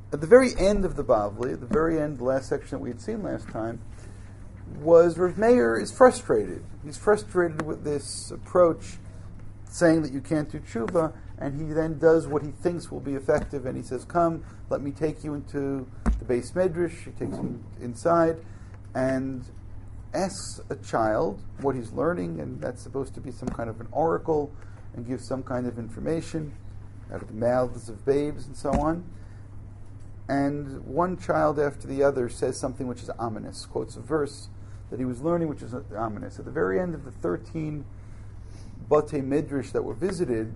At the very end of the Bavli, at the very end, the last section that we had seen last time, was Rav Meir is frustrated. He's frustrated with this approach, saying that you can't do tshuva, and he then does what he thinks will be effective, and he says, come, let me take you into the Beis Medrash. He takes him inside and asks a child what he's learning, and that's supposed to be some kind of an oracle, and gives some kind of information out of the mouths of babes and so on. And one child after the other says something which is ominous, quotes a verse that he was learning which is ominous. At the very end of the 13 Batei Midrash that were visited,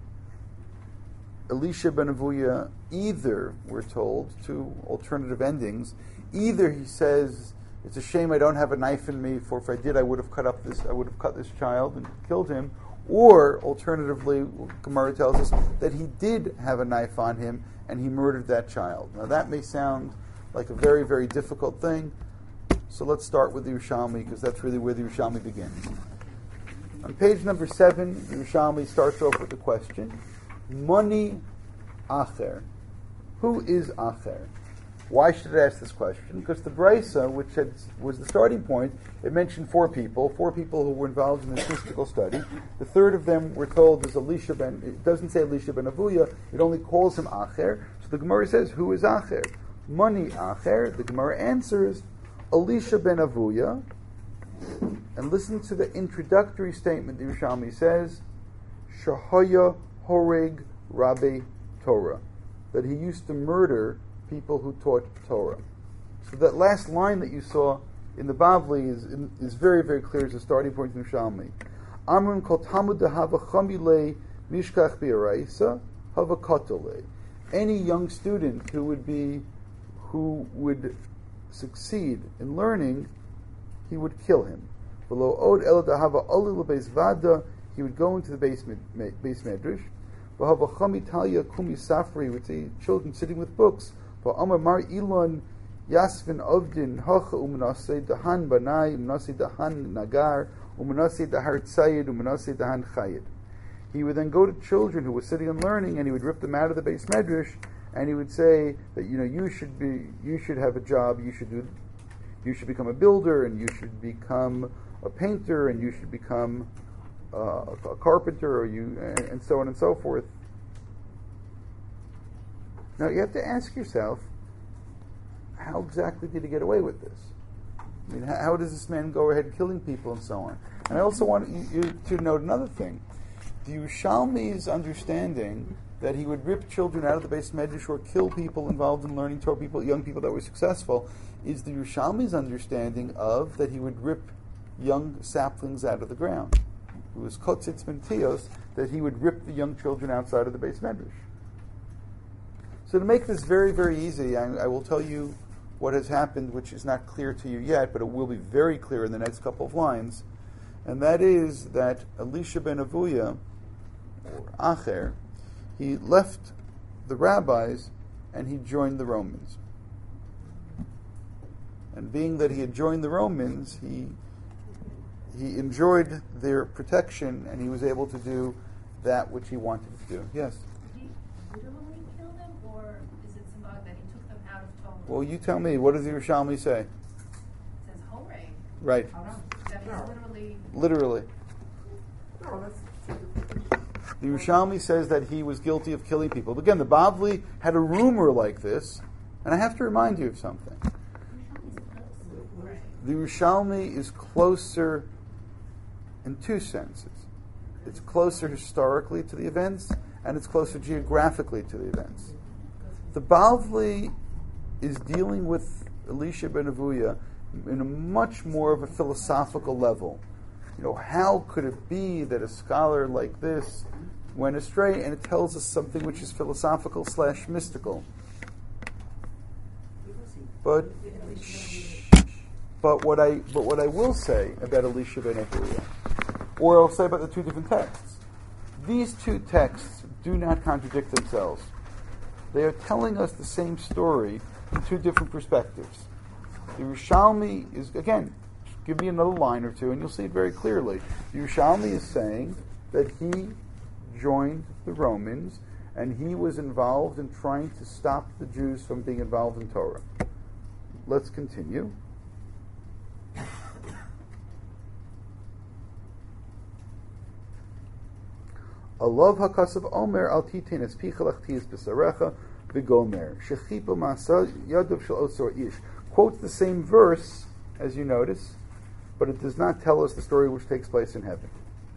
Elisha ben Avuya, either, we're told, two alternative endings, either he says, it's a shame I don't have a knife in me, for if I did I would have cut this child and killed him, or alternatively, Gemara tells us that he did have a knife on him and he murdered that child. Now that may sound like a very, very difficult thing, so let's start with the Yerushalmi, because that's really where the Yerushalmi begins. On page number 7, the Yerushalmi starts off with the question, Moni Acher. Who is Acher? Why should it ask this question? Because the Brisa, which was the starting point, it mentioned four people who were involved in this mystical study. The third of them, we're told, is Elisha ben, it doesn't say Elisha ben Avuya, it only calls him Acher. So the Gemara says, who is Acher? Moni Acher. The Gemara answers, Elisha ben Avuya. And listen to the introductory statement the Yerushalmi says, Shahaya Horeg Rabbi Torah, that he used to murder people who taught Torah. So that last line that you saw in the Bavli is very, very clear as a starting point in Yerushalmi. Amrun kol Talmud hava chamile mishkach bi'araisa hava katole. Any young student who would succeed in learning, he would kill him. V'lo od el dahava olil beis vada, he would go into the base medrash. V'hava chami talia kumi safri, with the children sitting with books. V'amar mar ilon yasvin ovdin hacha umenasei dahan banai umenasei dahan nagar umenasei dahar tzayid umenasei dahan chayid. He would then go to children who were sitting and learning, and he would rip them out of the base medrash, and he would say that you should have a job, you should become a builder, and you should become a painter, and you should become a carpenter, and so on and so forth. Now you have to ask yourself, how exactly did he get away with this? I mean, how does this man go ahead killing people and so on? And I also want you to note another thing. The Yerushalmi's understanding that he would rip children out of the base medrash or kill people involved in learning Torah, young people that were successful, is the Yerushalmi's understanding of that he would rip young saplings out of the ground. It was kotzitz mentios, that he would rip the young children outside of the base medrash. So to make this very, very easy, I will tell you what has happened, which is not clear to you yet, but it will be very clear in the next couple of lines, and that is that Elisha ben Avuya, or Acher, he left the rabbis and he joined the Romans. And being that he had joined the Romans, he enjoyed their protection, and he was able to do that which he wanted to do. Yes? Did he literally kill them, or is it symbolic that he took them out of Torah? Well, you tell me. What does the Yerushalmi say? It says Horeg. Right. That means literally. Literally. The Yerushalmi says that he was guilty of killing people. But again, the Bavli had a rumor like this, and I have to remind you of something. The Yerushalmi is closer in two senses. It's closer historically to the events, and it's closer geographically to the events. The Bavli is dealing with Elisha ben Avuya in a much more of a philosophical level. How could it be that a scholar like this went astray? And it tells us something which is philosophical / mystical. But what I will say about Elisha ben Avuya, or I'll say about the two different texts, these two texts do not contradict themselves. They are telling us the same story from two different perspectives. The Yerushalmi is, again, give me another line or two and you'll see it very clearly. The Yerushalmi is saying that he joined the Romans and he was involved in trying to stop the Jews from being involved in Torah. Let's continue. Alav hakasav omer al titin es picha lachtias b'sarecha v'gomer shechipa masa yadav shel osor ish. Quotes the same verse, as you notice, but it does not tell us the story which takes place in heaven.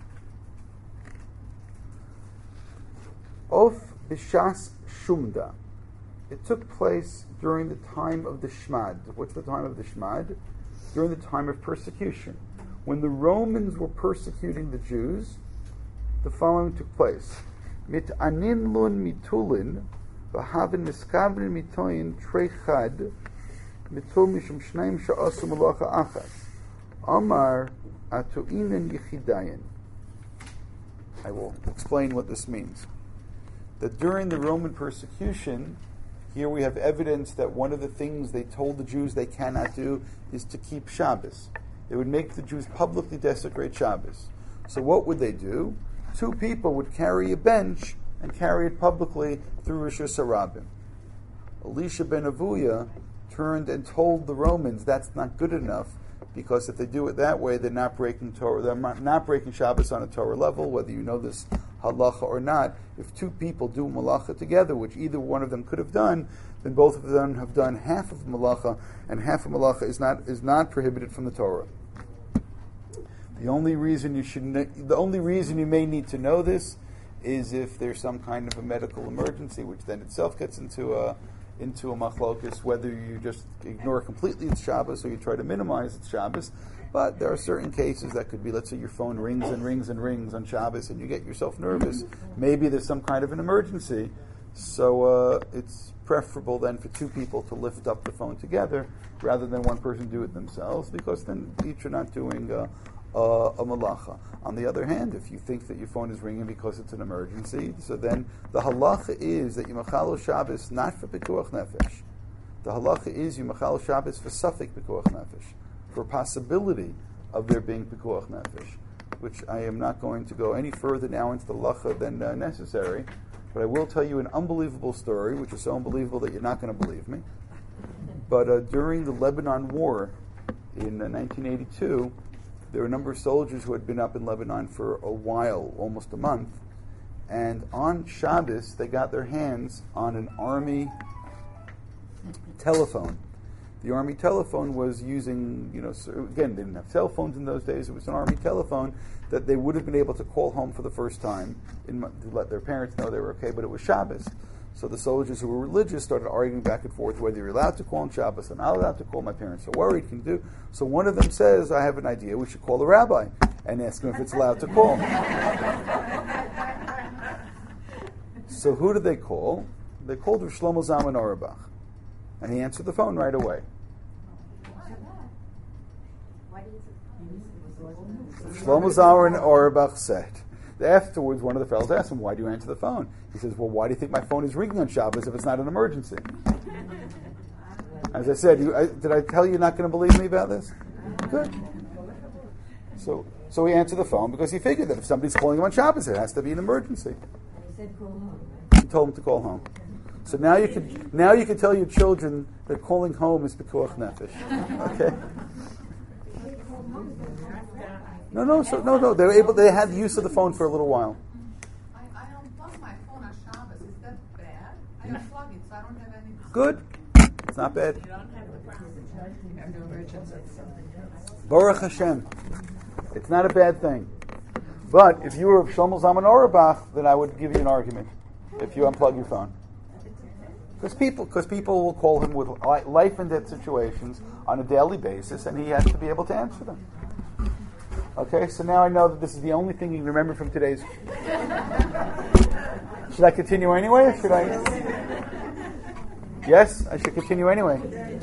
Of b'shas shumda. It took place during the time of the Shmad. What's the time of the Shmad? During the time of persecution. When the Romans were persecuting the Jews, the following took place. Mit'anin lun mitulin v'havin miskavrin mitoyin trechad mitul mishum shnaim sha'asu malacha achas amar atu'inen yichidayin. I will explain what this means. That during the Roman persecution, here we have evidence that one of the things they told the Jews they cannot do is to keep Shabbos. They would make the Jews publicly desecrate Shabbos. So what would they do? Two people would carry a bench and carry it publicly through Rosh Hashanah. Elisha ben Avuya turned and told the Romans that's not good enough, because if they do it that way, they're not breaking Torah. They're not breaking Shabbos on a Torah level, whether you know this halacha or not. If two people do malacha together, which either one of them could have done, then both of them have done half of malacha, and half of malacha is not prohibited from the Torah. The only reason you may need to know this is if there's some kind of a medical emergency, which then itself gets into a machlokus, whether you just ignore completely its Shabbos or you try to minimize its Shabbos. But there are certain cases that could be, let's say your phone rings and rings and rings on Shabbos and you get yourself nervous. Maybe there's some kind of an emergency. So it's preferable then for two people to lift up the phone together rather than one person do it themselves, because then each are not doing a malacha. On the other hand, if you think that your phone is ringing because it's an emergency, so then the halacha is that you machalo Shabbos not for pikuach nefesh. The halacha is you machalo Shabbos for safek pikuach nefesh, for possibility of there being pikuach nefesh, which I am not going to go any further now into the halacha than necessary, but I will tell you an unbelievable story, which is so unbelievable that you're not going to believe me. But during the Lebanon War in 1982, there were a number of soldiers who had been up in Lebanon for a while, almost a month, and on Shabbos they got their hands on an army telephone. The army telephone was using, again, they didn't have cell phones in those days. It was an army telephone that they would have been able to call home for the first time to let their parents know they were okay, but it was Shabbos. So the soldiers who were religious started arguing back and forth whether you're allowed to call on Shabbos or not allowed to call. My parents are worried, can do. So one of them says, I have an idea, we should call the rabbi and ask him if it's allowed to call. So who did they call? They called Rav Shlomo Zalman Auerbach. And he answered the phone right away. Shlomo Zalman Auerbach said, afterwards, one of the fellows asked him, why do you answer the phone? He says, well, why do you think my phone is ringing on Shabbos if it's not an emergency? As I said, did I tell you you're not going to believe me about this? Good. So he answered the phone because he figured that if somebody's calling him on Shabbos, it has to be an emergency. He told him to call home. So now you can tell your children that calling home is pikuach nefesh. Okay? No. They had the use of the phone for a little while. I unplug my phone on Shabbos. Is that bad? I unplug it, so I don't have any. Good. It's not bad. You don't have the problem. You have no emergency. Baruch Hashem. It's not a bad thing. But if you were Shlomo Zalman Auerbach, then I would give you an argument if you unplug your phone. Because people will call him with life and death situations on a daily basis, and he has to be able to answer them. Okay, so now I know that this is the only thing you can remember from today's. Should I continue anyway, or should I? Yes, I should continue anyway.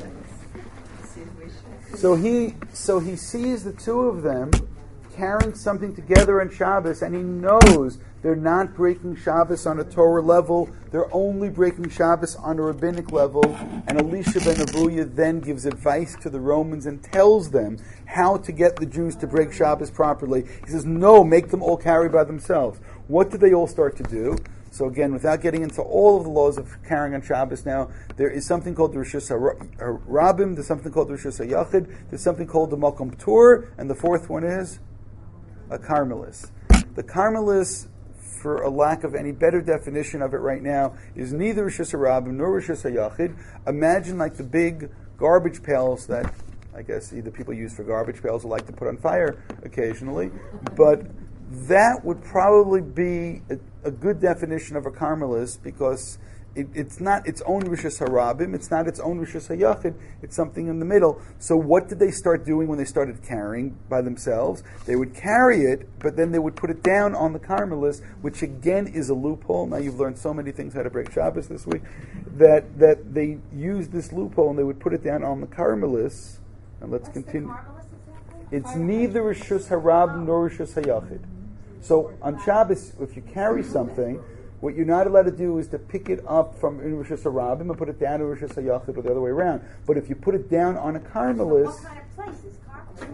So he sees the two of them carrying something together on Shabbos, and he knows they're not breaking Shabbos on a Torah level, they're only breaking Shabbos on a rabbinic level, and Elisha ben Avuya then gives advice to the Romans and tells them how to get the Jews to break Shabbos properly. He says, no, make them all carry by themselves. What did they all start to do? So again, without getting into all of the laws of carrying on Shabbos now, there is something called the Rishus HaRabim, there's something called the Rishus HaYachid, there's something called the Makom Ptur, and the fourth one is a Carmelis. The Carmelis, for a lack of any better definition of it right now, is neither Rishus HaRabim nor Rishus HaYachid. Imagine like the big garbage pails that I guess either people use for garbage pails or like to put on fire occasionally, but that would probably be a good definition of a Carmelis, because it's not its own Rishus HaRabim, it's not its own Rishus HaYachid, it's something in the middle. So what did they start doing when they started carrying by themselves? They would carry it, but then they would put it down on the Carmelis, which again is a loophole. Now you've learned so many things how to break Shabbos this week, that they used this loophole and they would put it down on the Carmelis. And let's continue. It's neither Rishus HaRabim nor Rishus HaYachid. So on Shabbos, if you carry something, what you're not allowed to do is to pick it up from Rishus HaRabim and put it down to Rishus HaYachid or the other way around. But if you put it down on a Carmelis... What kind of place is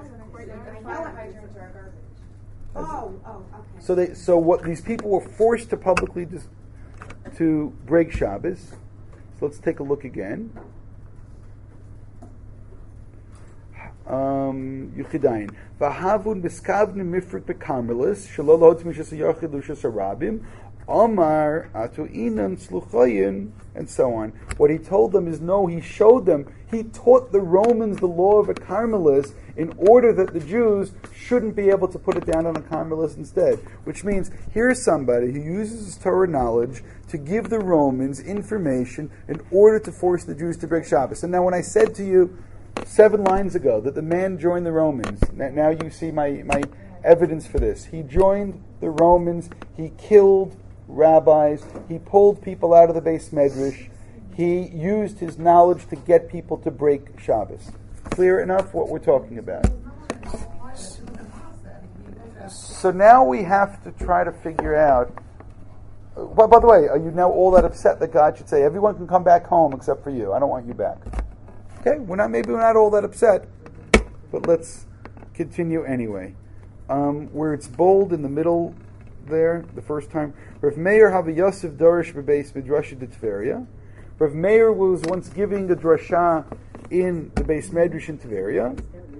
Okay. So what these people were forced to publicly to break Shabbos. So let's take a look again. Yuchidain. V'havun b'skavnim mifrik b'Carmelis shelo lo t'mishas ha'yachid l'shas ha'rabim Omar atu'inan sluchayin, and so on. What he told them is no. He showed them. He taught the Romans the law of a Carmelis in order that the Jews shouldn't be able to put it down on a Carmelis instead. Which means here's somebody who uses his Torah knowledge to give the Romans information in order to force the Jews to break Shabbos. And now, when I said to you 7 lines ago that the man joined the Romans, now you see my evidence for this. He joined the Romans. He killed rabbis. He pulled people out of the Beis Medrash. He used his knowledge to get people to break Shabbos. Clear enough what we're talking about? So now we have to try to figure out. By the way, are you now all that upset that God should say everyone can come back home except for you? I don't want you back. Okay, maybe we're not all that upset, but let's continue anyway. Where it's bold in the middle there, the first time. Rav Meir have a Yosef Dorish Bebeis Midrash de Tveria. Rav Meir was once giving a drasha in the Beis Medrash in Tveria.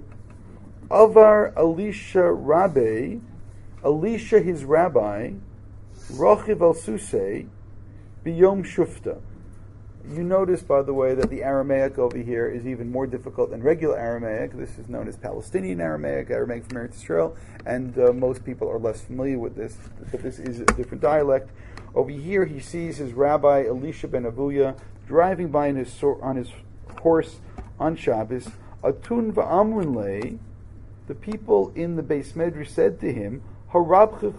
Avar Elisha Rabbe, Elisha his rabbi, Rochiv al Susei, Biyom Shufta. You notice, by the way, that the Aramaic over here is even more difficult than regular Aramaic. This is known as Palestinian Aramaic, Aramaic from Eretz Yisrael, and most people are less familiar with this, but this is a different dialect. Over here, he sees his rabbi, Elisha ben Avuya, driving by on his horse on Shabbos. Atun va'amrun lei, the people in the Beis Medrash said to him, Harabcha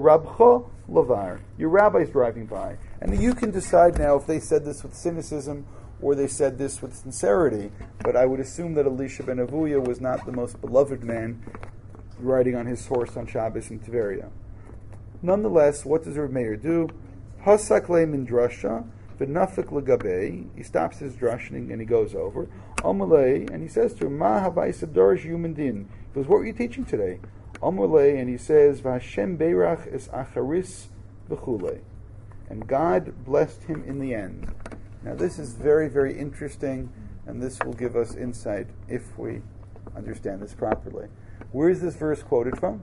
lavar, your rabbi's driving by. And you can decide now if they said this with cynicism or they said this with sincerity, but I would assume that Elisha ben Avuya was not the most beloved man riding on his horse on Shabbos in Tveria. Nonetheless, what does Rav Meir do? Hasak le min drasha, v'nafik legabe. He stops his drashing and he goes over. Amalei, and he says to him, Ma havayis adorish human din. He goes, what were you teaching today? Amalei, and he says, V'Hashem beirach es acharis v'chulei. And God blessed him in the end. Now this is very, very interesting, and this will give us insight if we understand this properly. Where is this verse quoted from?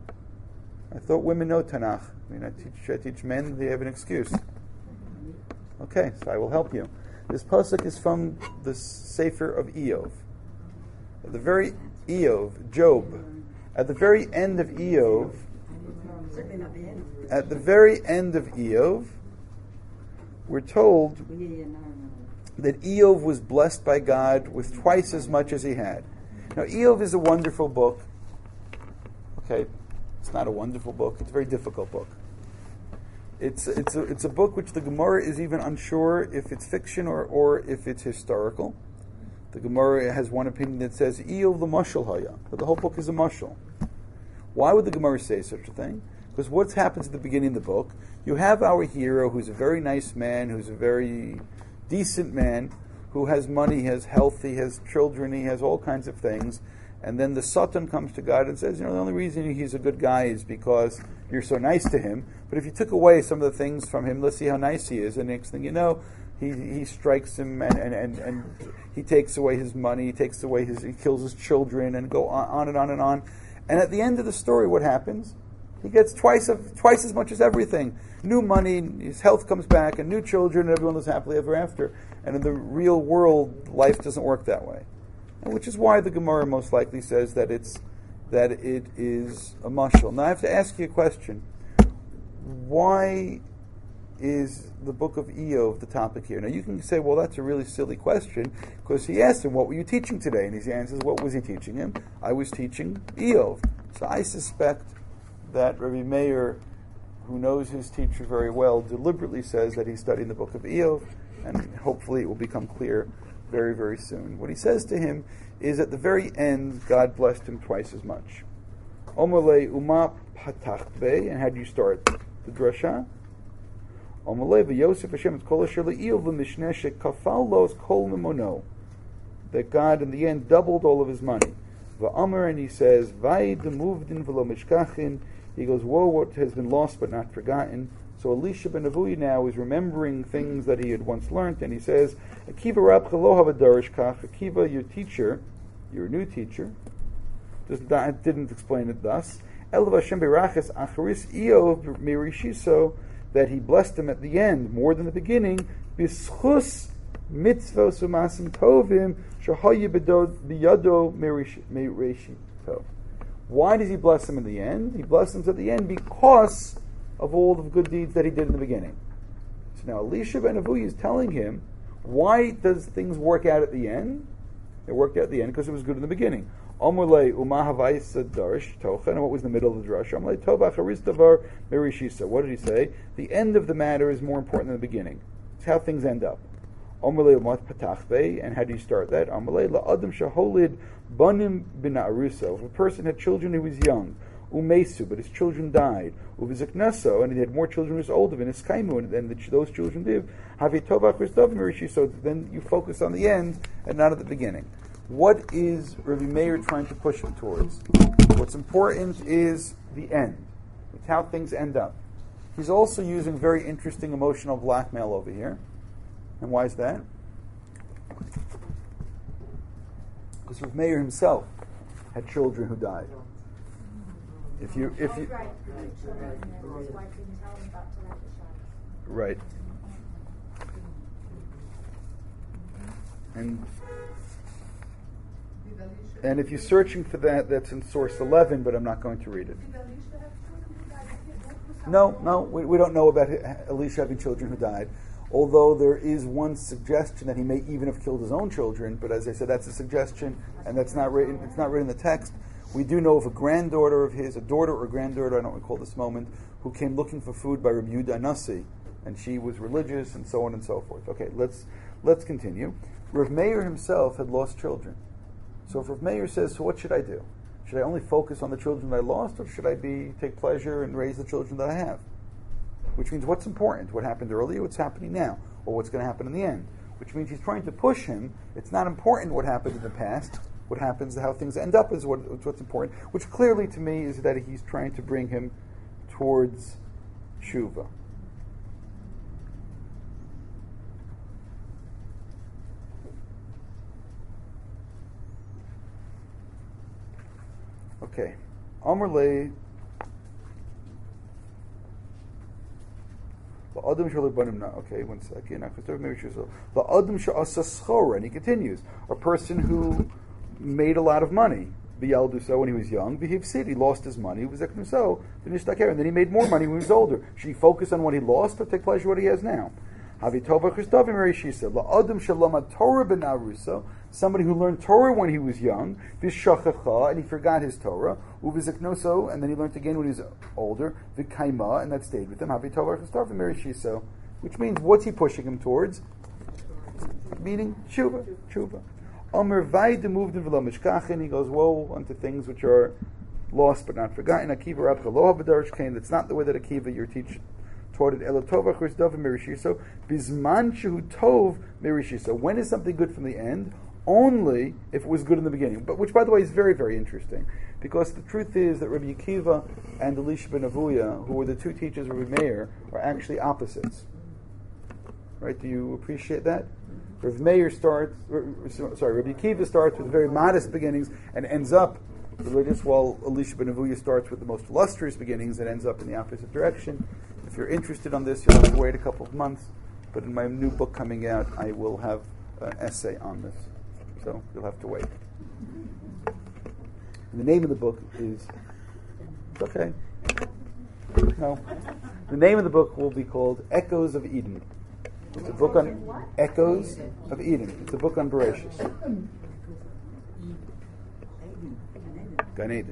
I thought women know Tanakh. I teach men, they have an excuse. Okay, so I will help you. This pasuk is from the Sefer of Eov. At the very Job. At the very end of Eov, we're told that Eov was blessed by God with twice as much as he had. Now, Eov is a wonderful book. Okay, it's not a wonderful book. It's a very difficult book. It's a book which the Gemara is even unsure if it's fiction or if it's historical. The Gemara has one opinion that says Eov the mashal haya, but the whole book is a mashal. Why would the Gemara say such a thing? Because what happens at the beginning of the book, you have our hero who's a very nice man, who's a very decent man, who has money, he has health, he has children, he has all kinds of things, And then the Satan comes to God and says, the only reason he's a good guy is because you're so nice to him. But if you took away some of the things from him, let's see how nice he is. And next thing you know, he strikes him and he takes away his money, he kills his children, and go on and on and on. And at the end of the story, what happens? He gets twice as much as everything. New money, his health comes back, and new children, and everyone lives happily ever after. And in the real world, life doesn't work that way. And which is why the Gemara most likely says that it is a mashal. Now I have to ask you a question. Why is the book of Eov the topic here? Now you can say, well, that's a really silly question, because he asked him, what were you teaching today? And he answers, what was he teaching him? I was teaching Eov. So I suspect that Rabbi Meir, who knows his teacher very well, deliberately says that he's studying the book of Eov, and hopefully it will become clear very, very soon. What he says to him is at the very end, God blessed him twice as much. Omalei uma patach be, and how do you start the drasha? Omalei v'Yosef Hashem kol asher le'Eov l'mishneh shekafal los kol memono, that God in the end doubled all of his money. V'Amar, and he says, Vayid muvdin v'lo mishkachin. He goes, woe, what has been lost but not forgotten. So Elisha ben Avui now is remembering things that he had once learned, and he says, Akiva Rab Chalo Havadarish Kach. Akiva, your teacher, your new teacher, didn't explain it thus. Elav Hashem berachas acharis Eov mirishiso, that he blessed him at the end more than the beginning. Bischus mitzvos umasim tovim shahayu biyado merishito. Why does he bless him in the end? He blesses him at the end because of all the good deeds that he did in the beginning. So now Elisha ben Avui is telling him, why does things work out at the end? They worked out at the end because it was good in the beginning. Omulei umahavaysa darish tochen. And what was the middle of the drush? Omulei tova charis davar merishisa. What did he say? The end of the matter is more important than the beginning. It's how things end up. Omulei umat patach be. And how do you start that? Omulei la'adam shaholid banim bina'aruso. If a person had children who was young, umesu, but his children died, uviziknaso, and he had more children who was older, and iskaimu, and those children live, havitova christov merishi. So then you focus on the end and not at the beginning. What is Rabbi Meir trying to push him towards? What's important is the end. It's how things end up. He's also using very interesting emotional blackmail over here. And why is that? Because Rabbi Meir himself had children who died. Right. And if you're searching for that, that's in source 11, but I'm not going to read it. No, we don't know about Elisha having children who died. Although there is one suggestion that he may even have killed his own children, but as I said, that's a suggestion, and that's not written. It's not written in the text. We do know of a granddaughter of his, a daughter or granddaughter, I don't recall this moment, who came looking for food by Rabbi Yehuda Anasi, and she was religious, and so on and so forth. Okay, let's continue. Rav Meir himself had lost children. So if Rav Meir says, so what should I do? Should I only focus on the children that I lost, or should I take pleasure and raise the children that I have? Which means what's important? What happened earlier, what's happening now, or what's going to happen in the end? Which means he's trying to push him. It's not important what happened in the past. What happens, how things end up is what's important, which clearly to me is that he's trying to bring him towards tshuva. Okay. Amrle. Okay, 1 second. And he continues. A person who made a lot of money, so when he was young, he lost his money, he was so, and then he made more money when he was older. Should he focus on what he lost or take pleasure in what he has now? Somebody who learned Torah when he was young, and he forgot his Torah, and then he learned again when he was older, and that stayed with him, which means what's he pushing him towards? Meaning tshuva. Omer Vaida moved in Velo Mishkachin. He goes, woe unto things which are lost but not forgotten. Akiva Rab Chaloha B'darish Kain. That's not the way that Akiva, your teacher, taught it. Elotova Chrisdov Mirishiso. Bizman Shehu Tov Mirishiso. When is something good from the end? only if it was good in the beginning. But which, by the way, is very, very interesting, because the truth is that Rabbi Akiva and Elisha ben Avuya, who were the two teachers of Rabbi Meir, are actually opposites. Right? Do you appreciate that? Rabbi Akiva starts with very modest beginnings and ends up religious, while Elisha ben Avuya starts with the most illustrious beginnings and ends up in the opposite direction. If you're interested on this, you'll have to wait a couple of months, but in my new book coming out, I will have an essay on this. So you'll have to wait. And the name of the book is... It's okay. No. The name of the book will be called Echoes of Eden. It's a book on Echoes of Eden. It's a book on Bereshis. Gan Eden.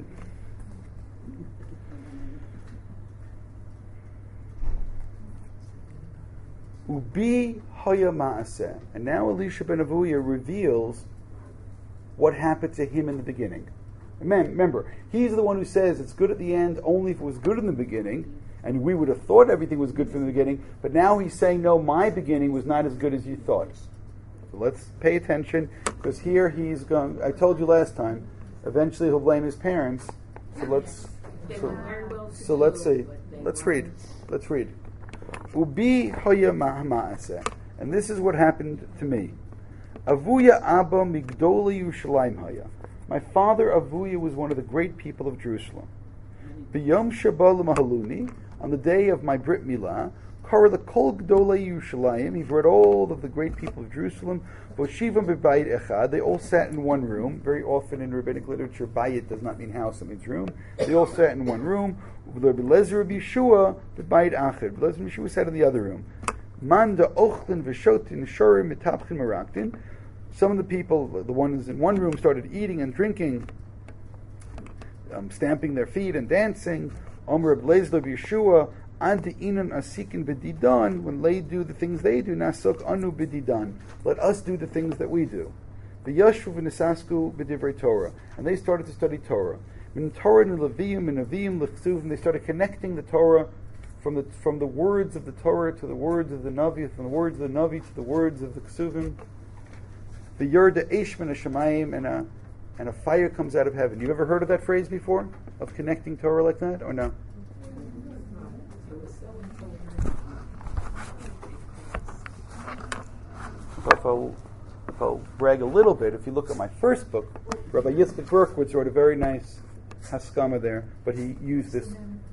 Ubi Haya Ma'aseh. And now Elisha ben Avuya reveals what happened to him in the beginning. Remember, he's the one who says it's good at the end only if it was good in the beginning, and we would have thought everything was good from the beginning, but now he's saying, no, my beginning was not as good as you thought. So let's pay attention, because here he's going, I told you last time, eventually he'll blame his parents, so let's see. Let's read. Ubi hoya ma'aseh. And this is what happened to me. Avuya Abba Migdoli Yerushalayim Haya. My father Avuya was one of the great people of Jerusalem. B'yom Shabbat Mahaluni, on the day of my Brit Milah, Kara the Kol Gdolei Yerushalayim, he brought all of the great people of Jerusalem, Voshivam B'bayit Echad, they all sat in one room. Very often in rabbinic literature, Bayit does not mean house, it means room. They all sat in one room. Rabbi Lezer Rabbi Yeshua B'bayit Achad. Rabbi Lezer Rabbi Yeshua sat in the other room. Manda Ochlin V'shotin Shorim Mitapchin Meraktin. Some of the people, the ones in one room, started eating and drinking, stamping their feet and dancing. Omer Rabbi Lezer Rabbi Yeshua Ante inan asikin b'didan. When they do the things they do, nasok anu b'didan. Let us do the things that we do. V'yashvu v'nisasku b'divrei Torah, and they started to study Torah. Min Torah n'leviyim min aviyim l'chsuvim. They started connecting the Torah from the words of the Torah to the words of the Navi, from the words of the Navi to the words of the Ksuvim. V'yarda eish min hashamayim, and a fire comes out of heaven. You ever heard of that phrase before? Of connecting Torah like that, or no? If I'll brag a little bit, if you look at my first book, Rabbi Yitzchak Berkowitz wrote a very nice haskama there, but he used this.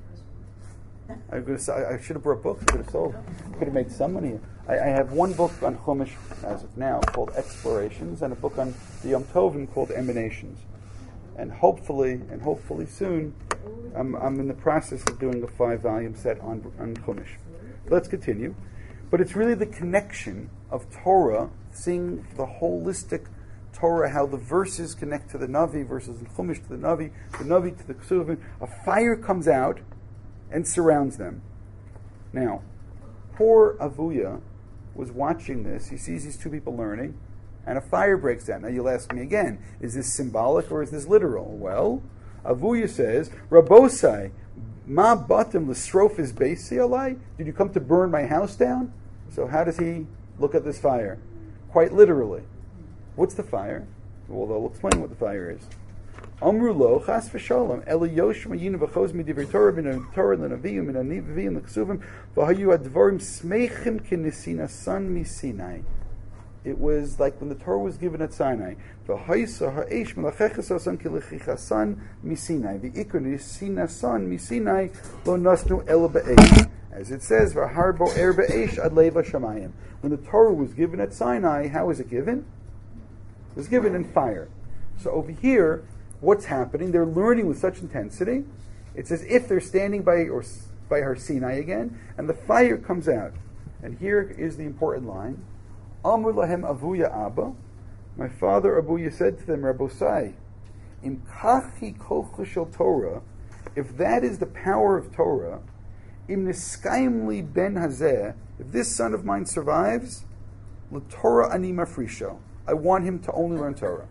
I should have brought books. I could have sold. Could have made some money. I have one book on Chumash as of now called Explorations, and a book on the Yom Tovim called Emanations. And hopefully soon, I'm in the process of doing a 5-volume set on Chumash. Let's continue. But it's really the connection of Torah, seeing the holistic Torah, how the verses connect to the Navi versus the Chumash to the Navi to the Ksuvim. A fire comes out and surrounds them. Now, poor Avuya was watching this. He sees these two people learning, and a fire breaks out. Now you'll ask me again, is this symbolic or is this literal? Well, Avuya says, Rabosai, ma batim l'srofis beisi alai? Did you come to burn my house down? So how does he look at this fire? Quite literally. What's the fire? Well, they'll explain what the fire is. Amru lo chas v'shalom eli yosh mayinu v'choz midivrei Torah min Torah l'naviyim min anivivim l'ksuvim v'hayu advarim smeichim k'nisina san misinai. It was like when the Torah was given at Sinai. V'haisa ha'esh melachechas asan k'lechichasan misinai v'ikra nisina san misinai lo nasnu el ba'esh. As it says, v'har bo'er ba'esh ad leva shamayim. When the Torah was given at Sinai, how was it given? It was given in fire. So over here, what's happening? They're learning with such intensity. It's as if they're standing by Har Sinai again, and the fire comes out. And here is the important line. Amr lahem Avuya Abba. My father Avuya said to them, Rabosai, Im kachi kocha shel Torah, if that is the power of Torah, Im niskayim li ben hazeh, if this son of mine survives, l'Torah ani mafrisho, I want him to only learn Torah.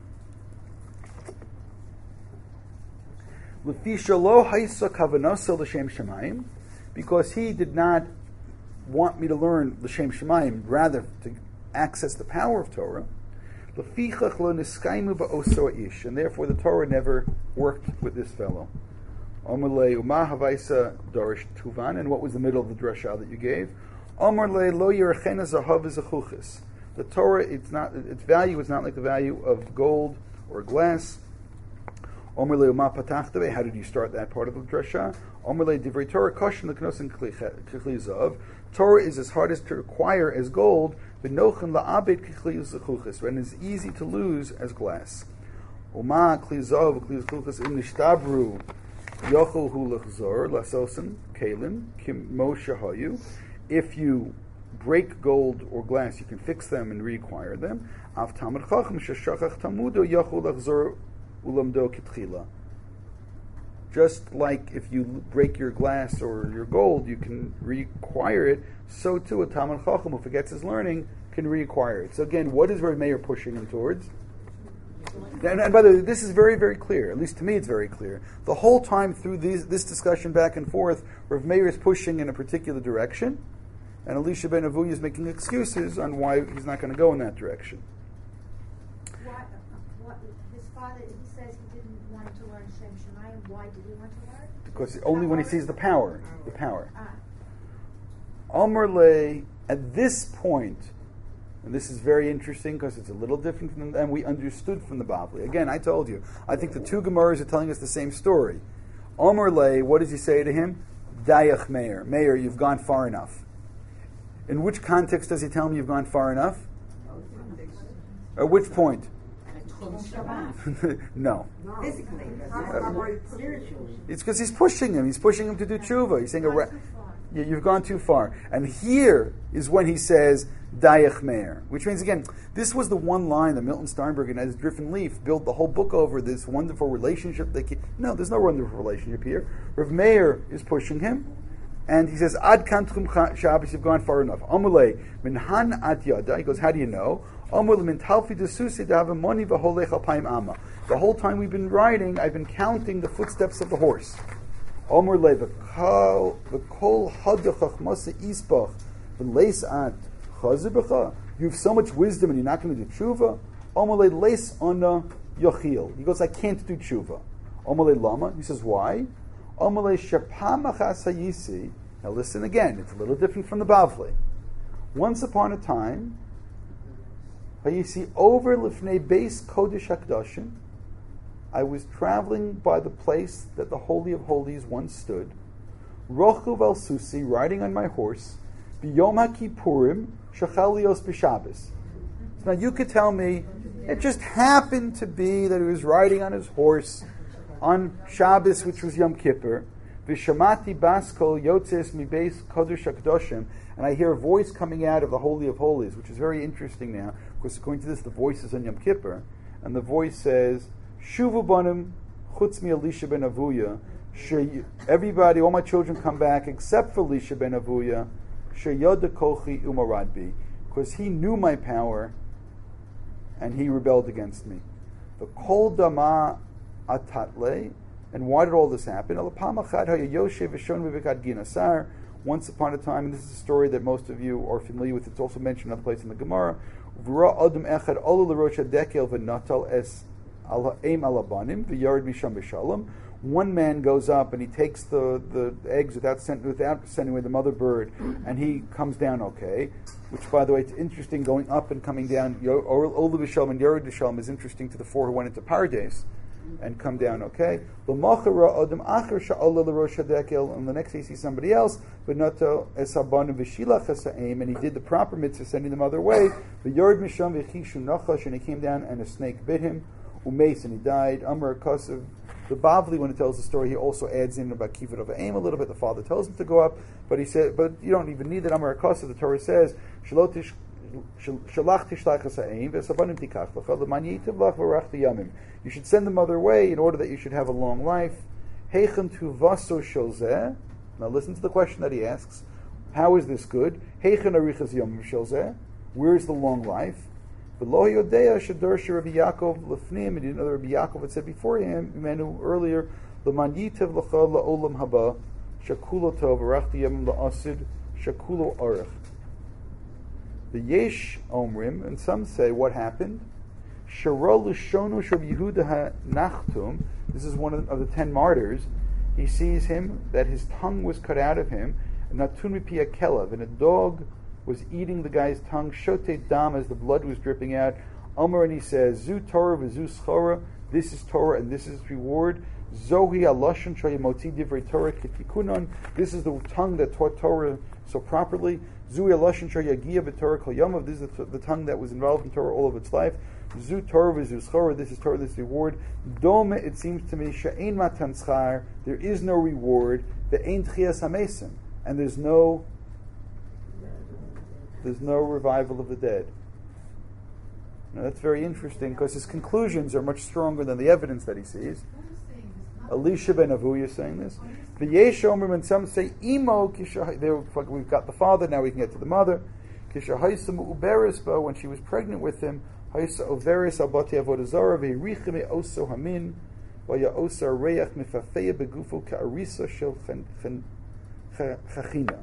L'fisha lo haisa kavanasa l'shem shemayim, because he did not want me to learn l'shem shemayim, rather to access the power of Torah. Lefichach lo niskaimu ba'oso ish, and therefore the Torah never worked with this fellow. Omerle Uma Havaisa Dorish Tuvan, and what was the middle of the drasha that you gave? Omerle Lo Yerachena Zahav Zachuchis. The Torah, its value is not like the value of gold or glass. Omerle Uma Patachtave, how did you start that part of the drasha? Omerle Divrei Torah Koshin Leknosin Kli Zav. Torah is as hard as to acquire as gold, but Nochen La'abed Kli Zachuchis, and it's easy to lose as glass. Uma Kli Zav Kli Zachuchis Im Nishtabru. Yochel hu lechzor lasosen kalim kim moshe hayu. If you break gold or glass, you can fix them and reacquire them. Av tamid chacham sheshachach tamudo yochel lechzor ulamdo kitchila. Just like if you break your glass or your gold, you can reacquire it. So too, a tamid chacham who forgets his learning can reacquire it. So again, what is Rav Meir pushing him towards? And by the way, this is very, very clear. At least to me, it's very clear. The whole time through this discussion back and forth, Rav Meir is pushing in a particular direction, and Elisha ben Avuya is making excuses on why he's not going to go in that direction. His father, he says he didn't want to learn Shem Shemayim. Why did he want to learn? Because only when he sees the power. Amar le, at this point, and this is very interesting because it's a little different than we understood from the Bavli. Again, I told you, I think the two Gemaras are telling us the same story. Omer le, what does he say to him? Dayach Meir. Meir, you've gone far enough. In which context does he tell him you've gone far enough? At which point? No. Physically. Spiritually. It's because he's pushing him. He's pushing him to do tshuva. He's saying, you've gone too far. And here is when he says, Dayach Meir, which means, again, this was the one line that Milton Steinberg and Ezra Drift and Leaf built the whole book over, this wonderful relationship. No, there's no wonderful relationship here. Rav Meir is pushing him, and he says, Ad Kantchum Shabbos, you've gone far enough. Amulei, Minhan At Yada, he goes, how do you know? Amulei, Min Talfi Desusi Davamoni Vaholech Alpaim Amma. The whole time we've been riding, I've been counting the footsteps of the horse. Amulei, V'kol Hadachach Masa Isbach, V'leis At. You have so much wisdom and you're not going to do tshuva. Omalei leis ona yochil. He goes, I can't do tshuva. Omalei lama. He says, why? Omalei shapamachas hayisi. Now listen again. It's a little different from the Bavli. Once upon a time, hayisi over lifnei beis kodesh hakdashim. I was traveling by the place that the Holy of Holies once stood. Rochuv al susi, riding on my horse. B'yom HaKippurim, Shachalios b'Shabbos. Now you could tell me, it just happened to be that he was riding on his horse on Shabbos, which was Yom Kippur. V'shamati baskol yotzes mibeis kodesh hakdoshim, and I hear a voice coming out of the Holy of Holies, which is very interesting now, because according to this, the voice is on Yom Kippur, and the voice says, Shuvu banim chutz mi Elisha ben Avuya, everybody, all my children come back except for Elisha ben Avuya, because he knew my power and he rebelled against me. The kol dama atatle, and why did all this happen? Once upon a time, and this is a story that most of you are familiar with, it's also mentioned another place in the Gemara. One man goes up and he takes the eggs without sending away the mother bird, and he comes down okay. Which, by the way, it's interesting going up and coming down. Ola b'shalom and Yored b'shalom is interesting to the four who went into Pardes and come down okay. And the next day you see somebody else, and he did the proper mitzvah, sending the mother away. And he came down and a snake bit him, and he died. Amar Kosev. The Bavli, when it tells the story, he also adds in about Kivud of Aim a little bit. The father tells him to go up, but he said, but you don't even need that. Amar Kosev, the Torah says, you should send the mother away in order that you should have a long life. Now listen to the question that he asks. How is this good? Where is the long life? He didn't know that Rabbi Yaakov had said before him, earlier, the Yesh Omrim, and some say what happened? Sharol Shonu Shav Yehuda Nachtum. This is one of the 10 martyrs. He sees him, that his tongue was cut out of him, Natun Mipia Kelav, and a dog was eating the guy's tongue, Shote Dam, as the blood was dripping out. Omer, and he says, Zu Torah v'zu schora, this is Torah and this is reward. Zohi aloshen shayimoti divrei Torah kitikunon, this is the tongue that taught Torah so properly. Zui aloshen shayagia v'Torah kol yamav, this is the tongue that was involved in Torah all of its life. Zu Torah v'zu schora, this is Torah, this is reward. Dome, it seems to me, she'ein matan schar, there is no reward. Ve'ein tchias hamesim, and there's no revival of the dead. Now that's very interesting because his conclusions are much stronger than the evidence that he sees. Who is saying this? Elisha ben Avuya is saying this. V'yesh omer, and some say imo kisha. We've got the father, now we can get to the mother. Kisha haisa mu'uberis ba, when she was pregnant with him. Haisa overis abati avodah zarah ve'iricha me'oso hamin v'ya osa reach mifafeya begufo ka'arisa shel chachina.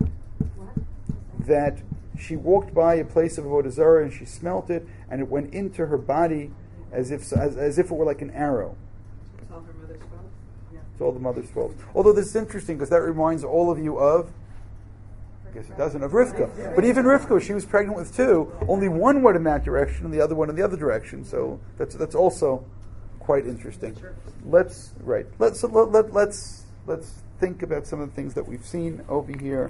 That she walked by a place of avodah zarah and she smelt it, and it went into her body as if it were like an arrow. It's all her mother's fault? Yeah. It's all the mother's fault. Although this is interesting because that reminds all of you of, I guess it doesn't, of Rivka. But even Rivka, she was pregnant with 2. Only one went in that direction and the other one in the other direction. So that's also quite interesting. Let's think about some of the things that we've seen over here.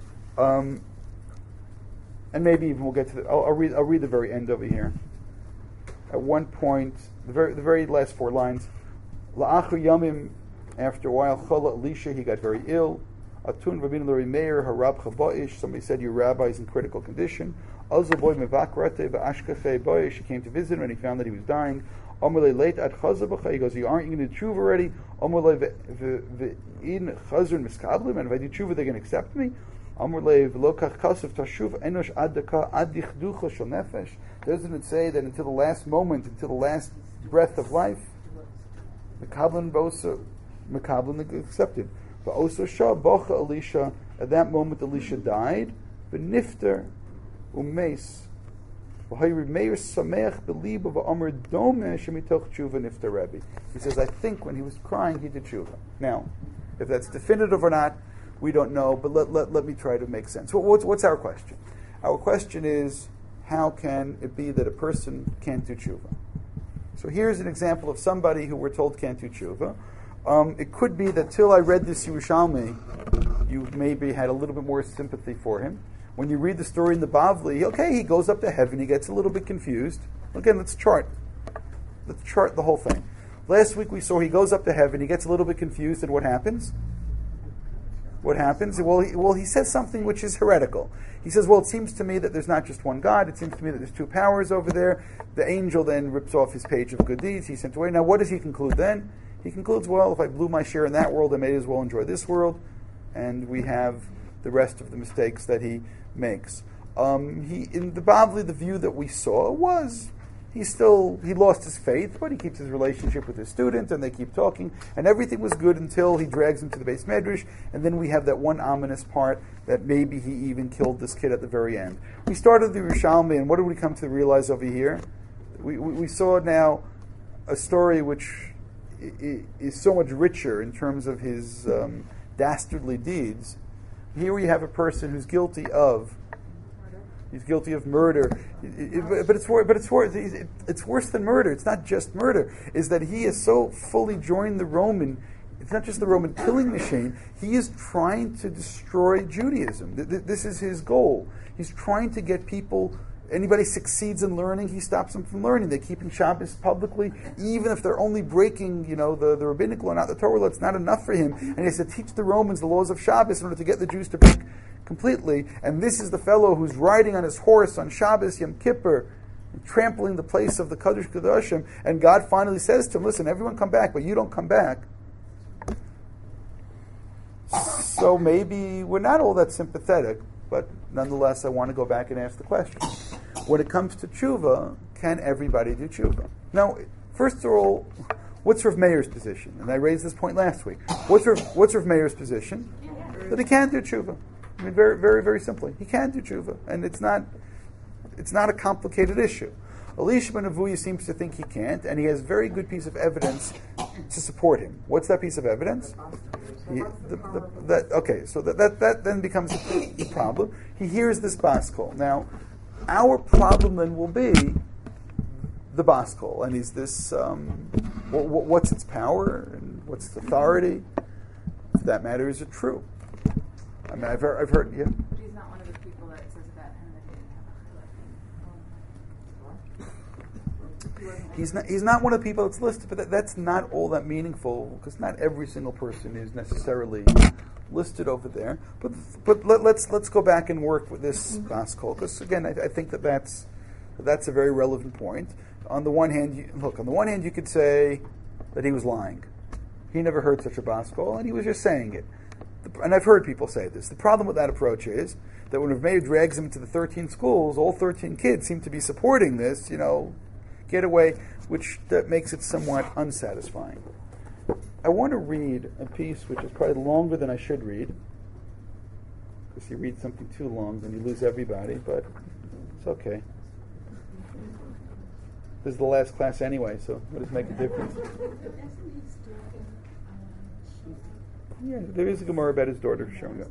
And maybe even we'll get to I'll read the very end over here. At one point, the very last 4 lines. La'achu yamim, after a while, Chola Elisha, he got very ill. Atun Rabbeinu Lori Meir harab chaba'ish. Somebody said, your rabbi is in critical condition. Azaboy mevakrate va'ashkache ba'ish. He came to visit him and he found that he was dying. Amalei late at chazabacha. He goes, you aren't going to do tshuva already? Amalei ve'in chazrun miskablim. And if I do tshuva, they're going to accept me? Doesn't it say that until the last moment, until the last breath of life, Mekablin accepted. But also Shah Bocha Elisha, at that moment Elisha died. But Nifter Umeis. He says, I think when he was crying, he did tshuva. Now, if that's definitive or not, we don't know, but let me try to make sense. What's our question? Our question is, how can it be that a person can't do tshuva? So here's an example of somebody who we're told can't do tshuva. It could be that till I read this Yerushalmi, you maybe had a little bit more sympathy for him. When you read the story in the Bavli, okay, he goes up to heaven, he gets a little bit confused. Again, let's chart the whole thing. Last week we saw he goes up to heaven, he gets a little bit confused, and what happens? What happens? Well, he says something which is heretical. He says, well, it seems to me that there's not just one God. It seems to me that there's 2 powers over there. The angel then rips off his page of good deeds. He's sent away. Now, what does he conclude then? He concludes, well, if I blew my share in that world, I may as well enjoy this world. And we have the rest of the mistakes that he makes. In the Bavli, the view that we saw was he lost his faith, but he keeps his relationship with his student, and they keep talking, and everything was good until he drags him to the Beis Medrash, and then we have that one ominous part that maybe he even killed this kid at the very end. We started the Yerushalmi, and what did we come to realize over here? We saw now a story which is so much richer in terms of his dastardly deeds. Here we have a person who's guilty of murder. But it's worse than murder. It's not just murder. Is that he has so fully joined the Roman. It's not just the Roman killing machine. He is trying to destroy Judaism. This is his goal. He's trying to get people. Anybody succeeds in learning, he stops them from learning. They keep in Shabbos publicly, even if they're only breaking, the rabbinic law, not the Torah law. It's not enough for him. And he has to teach the Romans the laws of Shabbos in order to get the Jews to break completely. And this is the fellow who's riding on his horse on Shabbos, Yom Kippur, trampling the place of the Kadosh Kadoshim. And God finally says to him, listen, everyone come back, but you don't come back. So maybe we're not all that sympathetic, but nonetheless, I want to go back and ask the question. When it comes to tshuva, can everybody do tshuva? Now, first of all, what's Rav Meir's position? And I raised this point last week. What's Rav Meir's position? That he can't do tshuva. I mean, very, very, very simply, he can do tshuva, and it's not a complicated issue. Elisha ben Avuya seems to think he can't, and he has a very good piece of evidence to support him. What's that piece of evidence? So that then becomes the problem. He hears this bas kol. Now, our problem then will be the bas kol, and is this what's its power and what's its authority? For that matter, is it true? I mean, I've heard. Yeah. He's not one of the people that says about him that he didn't have a chilek. He's not one of the people that's listed, but that's not all that meaningful because not every single person is necessarily listed over there. But let's go back and work with this bas kol because again, I think that's a very relevant point. On the one hand, you could say that he was lying. He never heard such a bas kol, and he was just saying it. And I've heard people say this. The problem with that approach is that when Rav Meir drags him to the 13 schools, all 13 kids seem to be supporting this, get away, which that makes it somewhat unsatisfying. I want to read a piece which is probably longer than I should read, because you read something too long, then you lose everybody, but it's okay. This is the last class anyway, so what does it make a difference? Yeah, there is a Gemara about his daughter showing up.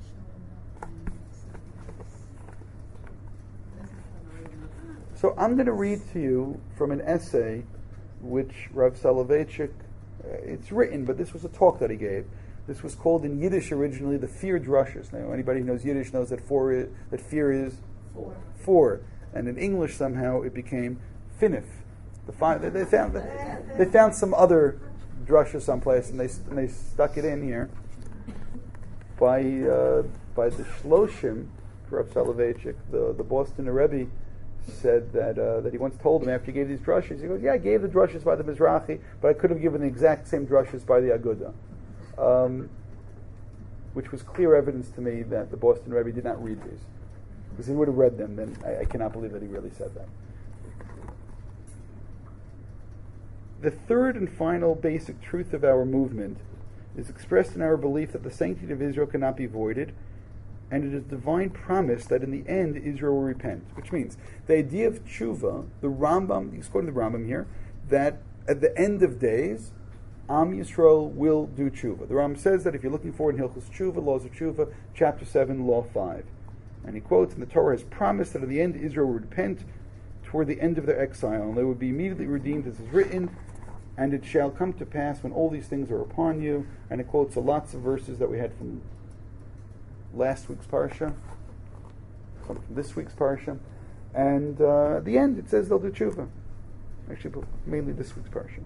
So I'm going to read to you from an essay which Rav Soloveitchik, it's written, but this was a talk that he gave. This was called in Yiddish originally the Fear Drushes. Now, anybody who knows Yiddish knows that fear is four. And in English somehow it became Finif. They found some other drusha someplace and they stuck it in here. By the Shloshim, Rav Soloveitchik, the Boston Rebbe, said that he once told him after he gave these drushes, he goes, yeah, I gave the drushes by the Mizrahi, but I could have given the exact same drushes by the Aguda. Which was clear evidence to me that the Boston Rebbe did not read these. Because he would have read them, then I cannot believe that he really said that. The third and final basic truth of our movement is expressed in our belief that the sanctity of Israel cannot be voided, and it is divine promise that in the end Israel will repent. Which means the idea of tshuva, the Rambam, he's quoting the Rambam here, that at the end of days, Am Yisrael will do tshuva. The Rambam says that if you're looking for it in Hilchos Tshuva, Laws of Tshuva, chapter 7, law 5. And he quotes, and the Torah has promised that in the end Israel will repent toward the end of their exile, and they will be immediately redeemed as is written, and it shall come to pass when all these things are upon you. And it quotes lots of verses that we had from last week's parsha, some from this week's parsha, and at the end it says they'll do tshuva. Actually, mainly this week's parsha.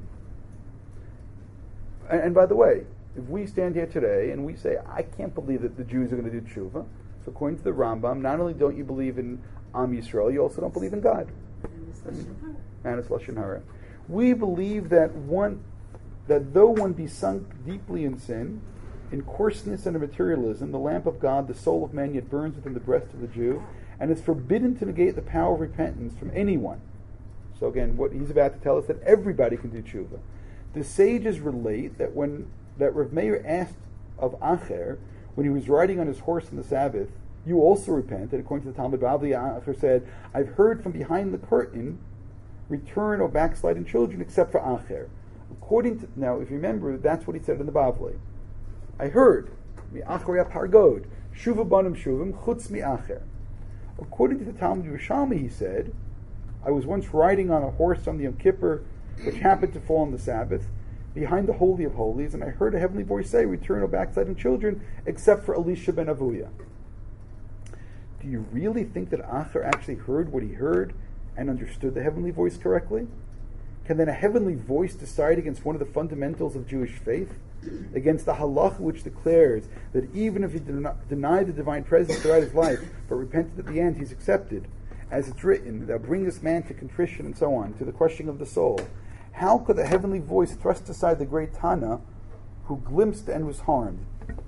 And by the way, if we stand here today and we say, I can't believe that the Jews are going to do tshuva, so according to the Rambam, not only don't you believe in Am Yisrael, you also don't believe in God. And it's Lashon Hara. We believe that though one be sunk deeply in sin, in coarseness and in materialism, the lamp of God, the soul of man, yet burns within the breast of the Jew, and is forbidden to negate the power of repentance from anyone. So again, what he's about to tell us that everybody can do tshuva. The sages relate that Rav Meir asked of Acher when he was riding on his horse on the Sabbath, "You also repent." And according to the Talmud Bavli, Acher said, "I've heard from behind the curtain, return or backsliding children except for Acher." Now, if you remember, that's what he said in the Bavli. I heard, "Mi'achor pargod, shuva banim shuvim, chutz mi'acher." According to the Talmud Yerushalmi, he said, "I was once riding on a horse on the Yom Kippur, which happened to fall on the Sabbath, behind the Holy of Holies, and I heard a heavenly voice say, 'Return, O backsliding children, except for Elisha ben Avuya.'" Do you really think that Acher actually heard what he heard and understood the heavenly voice correctly? Can then a heavenly voice decide against one of the fundamentals of Jewish faith? Against the halacha which declares that even if he denied the divine presence throughout his life, but repented at the end, he's accepted. As it's written, "Thou bringest man to contrition," and so on, to the crushing of the soul. How could the heavenly voice thrust aside the great Tana who glimpsed and was harmed?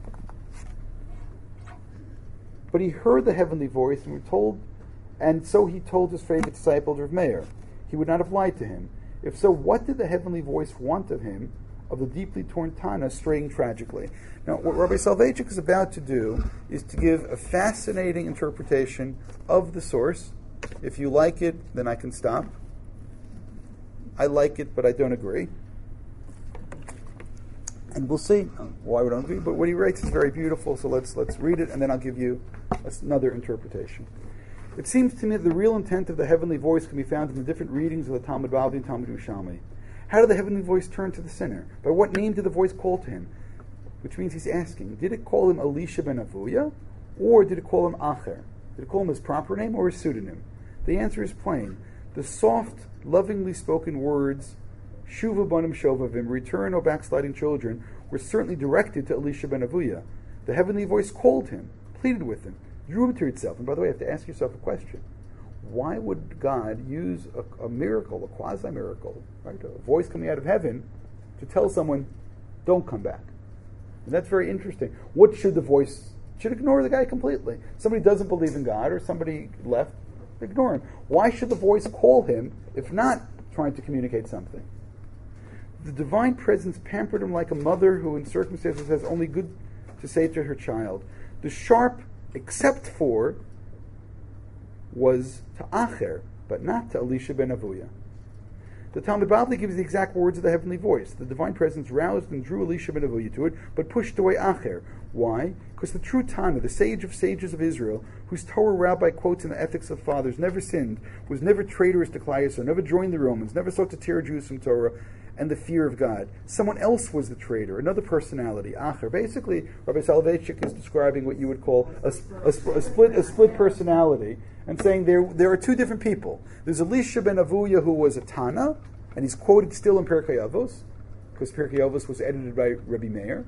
But he heard the heavenly voice and so he told his favorite disciple, Rav Meir. He would not have lied to him. If so, what did the heavenly voice want of him, of the deeply torn Tana straying tragically? Now, what Rabbi Soloveitchik is about to do is to give a fascinating interpretation of the source. If you like it, then I can stop. I like it, but I don't agree. And we'll see why we don't agree. But what he writes is very beautiful, so let's read it, and then I'll give you another interpretation. It seems to me that the real intent of the heavenly voice can be found in the different readings of the Talmud Bavli and Talmud Yerushalmi. How did the heavenly voice turn to the sinner? By what name did the voice call to him? Which means he's asking, did it call him Elisha ben Avuya, or did it call him Acher? Did it call him his proper name or his pseudonym? The answer is plain. The soft, lovingly spoken words, Shuva banim shovavim, return, O backsliding children, were certainly directed to Elisha ben Avuya. The heavenly voice called him, pleaded with him, drew him to itself. And by the way, you have to ask yourself a question. Why would God use a miracle, a quasi-miracle, right, a voice coming out of heaven, to tell someone, don't come back? And that's very interesting. What should the voice... Should ignore the guy completely. Somebody doesn't believe in God, or somebody left, ignore him. Why should the voice call him, if not trying to communicate something? The divine presence pampered him like a mother who in circumstances has only good to say to her child. The sharp, except for, was to Acher, but not to Elisha ben Avuya. The Talmud Bavli gives the exact words of the heavenly voice. The divine presence roused and drew Elisha ben Avuya to it, but pushed away Acher. Why? Because the true Tana, the sage of sages of Israel, whose Torah rabbi quotes in the Ethics of Fathers, never sinned, was never traitorous to Klal Yisrael, never joined the Romans, never sought to tear Jews from Torah and the fear of God. Someone else was the traitor, another personality, Acher. Basically, Rabbi Soloveitchik is describing what you would call a split personality, and saying there are two different people. There's Elisha ben Avuya, who was a Tana, and he's quoted still in Pirkei Avos, because Pirkei Avos was edited by Rabbi Meir.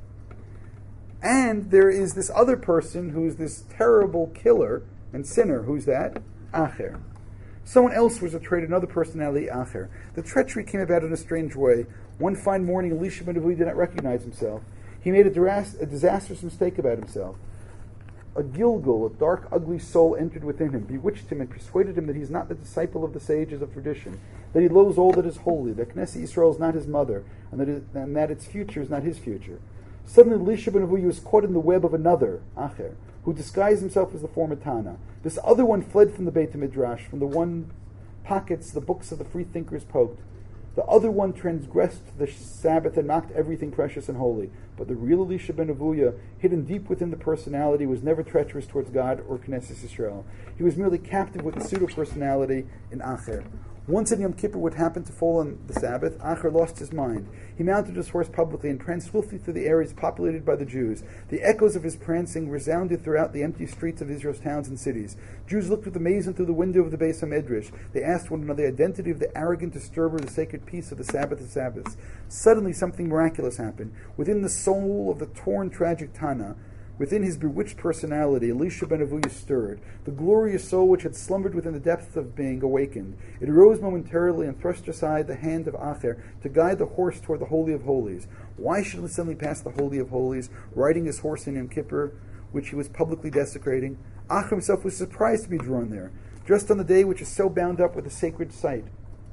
And there is this other person who's this terrible killer and sinner. Who's that? Acher. Someone else was a traitor, another personality, Acher. The treachery came about in a strange way. One fine morning, Elisha ben Avuya did not recognize himself. He made a disastrous mistake about himself. A Gilgal, a dark, ugly soul, entered within him, bewitched him, and persuaded him that he is not the disciple of the sages of tradition, that he loathes all that is holy, that Knesset Yisrael is not his mother, and that its future is not his future. Suddenly, Elisha ben Avuya was caught in the web of another, Acher, who disguised himself as the former Tana. This other one fled from the Beit HaMidrash, from the one pockets the books of the free thinkers poked. The other one transgressed the Sabbath and mocked everything precious and holy. But the real Elisha ben Avuya, hidden deep within the personality, was never treacherous towards God or Knesset Yisrael. He was merely captive with the pseudo-personality in Acher. Once in Yom Kippur, what happened to fall on the Sabbath, Acher lost his mind. He mounted his horse publicly and pranced swiftly through the areas populated by the Jews. The echoes of his prancing resounded throughout the empty streets of Israel's towns and cities. Jews looked with amazement through the window of the Beis HaMedrash. They asked one another the identity of the arrogant disturber of the sacred peace of the Sabbath of Sabbaths. Suddenly something miraculous happened. Within the soul of the torn, tragic Tana, within his bewitched personality, Elisha ben Avuya stirred. The glorious soul which had slumbered within the depths of being awakened. It arose momentarily and thrust aside the hand of Acher to guide the horse toward the Holy of Holies. Why should he suddenly pass the Holy of Holies, riding his horse in Yom Kippur, which he was publicly desecrating? Acher himself was surprised to be drawn there, just on the day which is so bound up with a sacred site.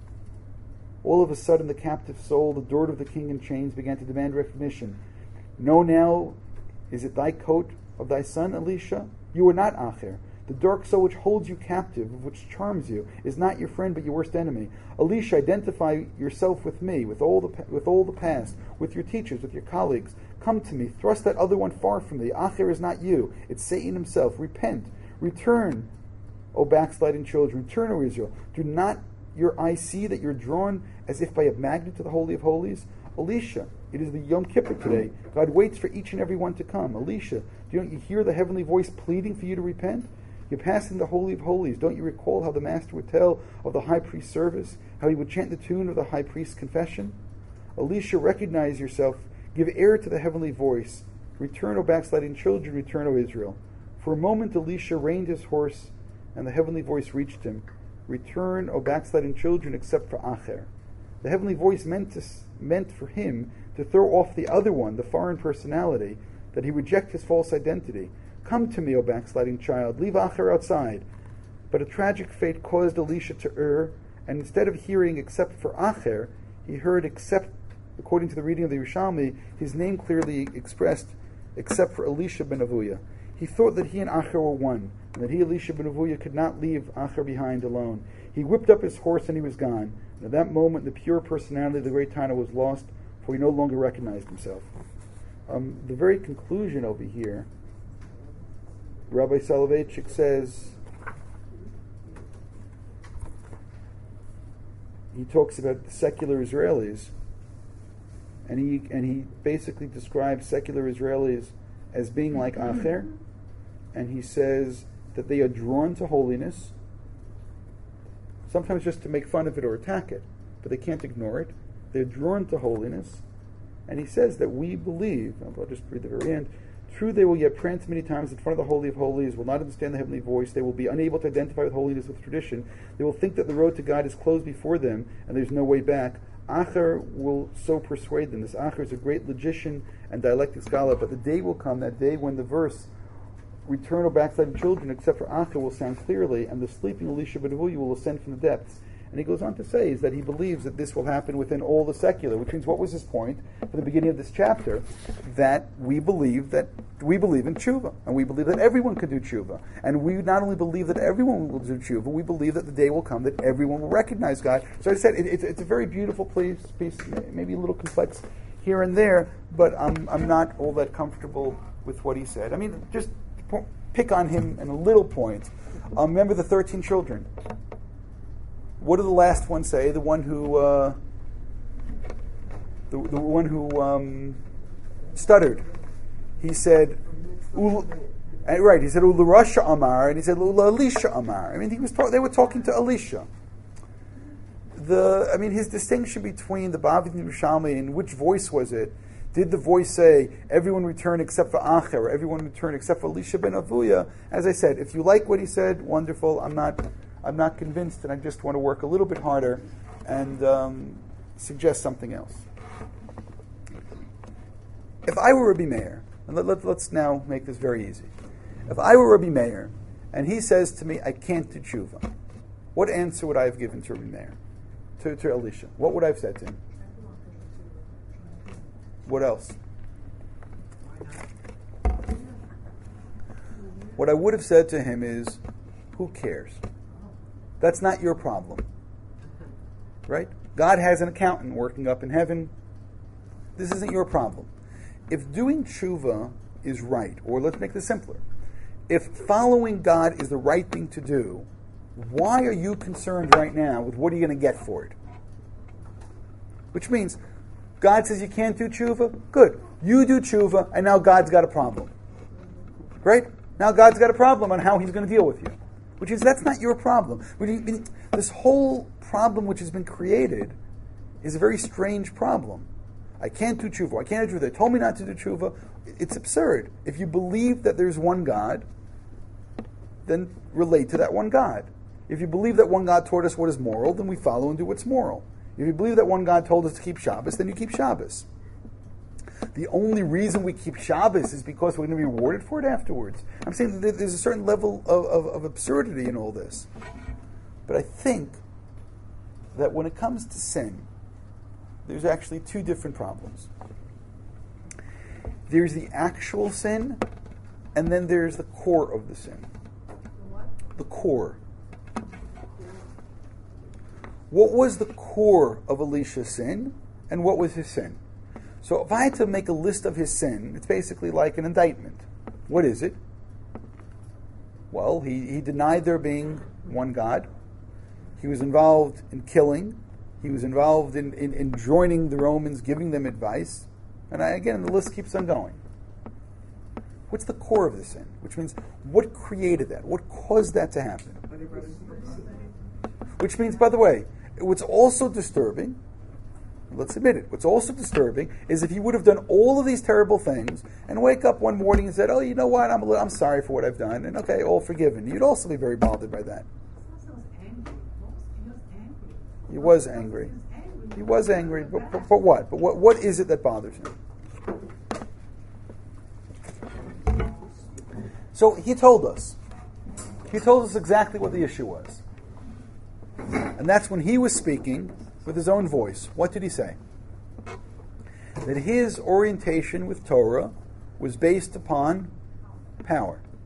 All of a sudden, the captive soul, the daughter of the king in chains, began to demand recognition. Know now, is it thy coat of thy son, Elisha? You are not Acher. The dark soul which holds you captive, which charms you, is not your friend but your worst enemy. Elisha, identify yourself with me, with all the past, with your teachers, with your colleagues. Come to me. Thrust that other one far from thee. Acher is not you. It's Satan himself. Repent. Return, O backsliding children. Return, O Israel. Do not your eyes see that you're drawn as if by a magnet to the Holy of Holies? Elisha, it is the Yom Kippur today. God waits for each and every one to come. Elisha, don't you hear the heavenly voice pleading for you to repent? You're passing the Holy of Holies. Don't you recall how the Master would tell of the high priest's service? How he would chant the tune of the high priest's confession? Elisha, recognize yourself. Give ear to the heavenly voice. Return, O backsliding children. Return, O Israel. For a moment, Elisha reined his horse, and the heavenly voice reached him. Return, O backsliding children, except for Acher. The heavenly voice meant for him to throw off the other one, the foreign personality, that he reject his false identity. Come to me, O backsliding child, leave Acher outside. But a tragic fate caused Elisha to err, and instead of hearing except for Acher, he heard except, according to the reading of the Yerushalmi, his name clearly expressed, except for Elisha ben Avuya. He thought that he and Acher were one, and that he, Elisha ben Avuya, could not leave Acher behind alone. He whipped up his horse and he was gone. And at that moment, the pure personality of the great Tana was lost, for he no longer recognized himself. The very conclusion over here, Rabbi Soloveitchik says, he talks about the secular Israelis, and he basically describes secular Israelis as being like Acher, and he says that they are drawn to holiness, sometimes just to make fun of it or attack it, but they can't ignore it. They're drawn to holiness, and he says that we believe, I'll just read the very end, true, they will yet prance many times in front of the Holy of Holies, will not understand the heavenly voice, they will be unable to identify with holiness with tradition, they will think that the road to God is closed before them, and there's no way back. Acher will so persuade them. This Acher is a great logician and dialectic scholar, but the day will come, that day when the verse, return, O backsliding children, except for Acher, will sound clearly, and the sleeping Elisha ben Avuya will ascend from the depths. And he goes on to say is that he believes that this will happen within all the secular, which means, what was his point for the beginning of this chapter? That we believe in tshuva, and we believe that everyone can do tshuva. And we not only believe that everyone will do tshuva, we believe that the day will come that everyone will recognize God. So I said it's a very beautiful piece, maybe a little complex here and there, but I'm not all that comfortable with what he said. I mean, just pick on him in a little point. Remember the 13 children. What did the last one say? The one who stuttered. He said, right? He said Ula Rasha Amar, and he said Ula Elisha Amar. I mean, they were talking to Elisha. His distinction between the Bavli and Yerushalmi, and which voice was it? Did the voice say, everyone return except for Acher, or everyone return except for Elisha ben Avuya? As I said, if you like what he said, wonderful. I'm not convinced, and I just want to work a little bit harder and suggest something else. If I were Rabbi Meir, and let's now make this very easy. If I were Rabbi Meir, and he says to me, I can't do tshuva, what answer would I have given to Rabbi Meir? To Elisha? What would I have said to him? What else? What I would have said to him is, who cares? That's not your problem. Right? God has an accountant working up in heaven. This isn't your problem. If doing tshuva is right, or let's make this simpler, if following God is the right thing to do, why are you concerned right now with what are you going to get for it? Which means, God says you can't do tshuva? Good. You do tshuva, and now God's got a problem. Right? Now God's got a problem on how he's going to deal with you. Which is, that's not your problem. This whole problem which has been created is a very strange problem. I can't do tshuva. I can't do tshuva. They told me not to do tshuva. It's absurd. If you believe that there's one God, then relate to that one God. If you believe that one God taught us what is moral, then we follow and do what's moral. If you believe that one God told us to keep Shabbos, then you keep Shabbos. The only reason we keep Shabbos is because we're going to be rewarded for it afterwards. I'm saying that there's a certain level of absurdity in all this. But I think that when it comes to sin, there's actually two different problems. There's the actual sin, and then there's the core of the sin. The core. What was the core of Elisha's sin, and what was his sin? So if I had to make a list of his sin, it's basically like an indictment. What is it? Well, he denied there being one God. He was involved in killing. He was involved in joining the Romans, giving them advice. And again, the list keeps on going. What's the core of the sin? Which means, what created that? What caused that to happen? Which means, by the way, what's also disturbing, let's admit it, what's also disturbing is if he would have done all of these terrible things and wake up one morning and said, oh, you know what, I'm sorry for what I've done, and okay, all forgiven. You'd also be very bothered by that. He was angry. He was angry, but what? But what is it that bothers him? So he told us. He told us exactly what the issue was. And that's when he was speaking with his own voice. What did he say? That his orientation with Torah was based upon power.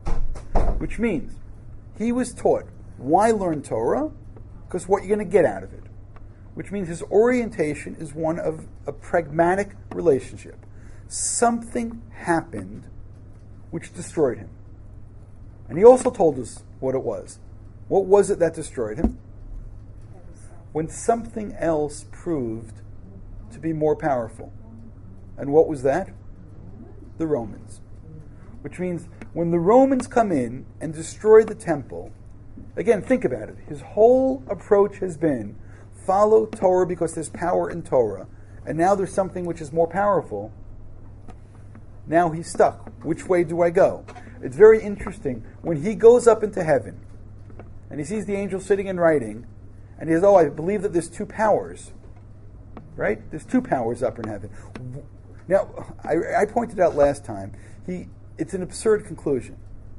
which means he was taught, why learn Torah? Because what you're going to get out of it. Which means his orientation is one of a pragmatic relationship. Something happened which destroyed him. And he also told us what it was. What was it that destroyed him? When something else proved to be more powerful. And what was that? The Romans. Which means when the Romans come in and destroy the temple, again, think about it. His whole approach has been follow Torah because there's power in Torah. And now there's something which is more powerful. Now he's stuck. Which way do I go? It's very interesting. When he goes up into heaven and he sees the angel sitting and writing, and he says, I believe that there's two powers. Right? There's two powers up in heaven. Now, I pointed out last time, it's an absurd conclusion.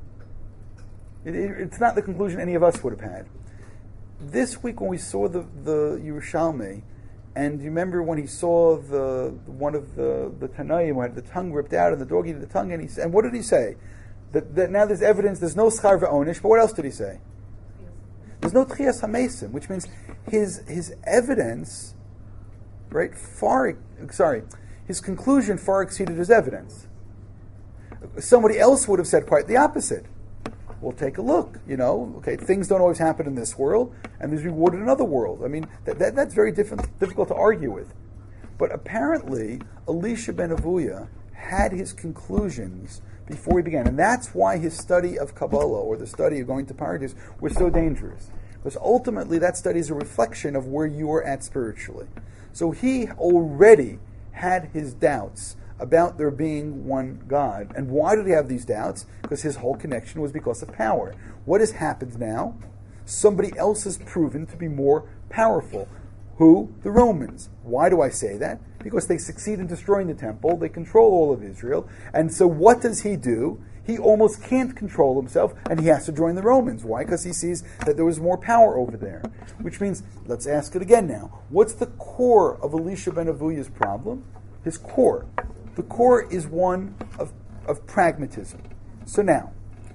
It's not the conclusion any of us would have had. This week when we saw the Yerushalmi, and you remember when he saw one of the Tanaim who had the tongue ripped out and the dog ate the tongue, and what did he say? That now there's evidence, there's no schar v'onish, but what else did he say? There's no tchias hamesim, which means his evidence, right, his conclusion far exceeded his evidence. Somebody else would have said quite the opposite. We'll take a look, okay, things don't always happen in this world, and there's reward in another world. I mean, that's very difficult to argue with. But apparently, Elisha ben Avuya had his conclusions before he began. And that's why his study of Kabbalah, or the study of going to Paradise, was so dangerous. Because ultimately, that study is a reflection of where you are at spiritually. So he already had his doubts about there being one God. And why did he have these doubts? Because his whole connection was because of power. What has happened now? Somebody else has proven to be more powerful. Who? The Romans. Why do I say that? Because they succeed in destroying the temple. They control all of Israel. And so what does he do? He almost can't control himself, and he has to join the Romans. Why? Because he sees that there was more power over there. Which means, let's ask it again now. What's the core of Elisha ben Avuya's problem? His core. The core is one of pragmatism. So now,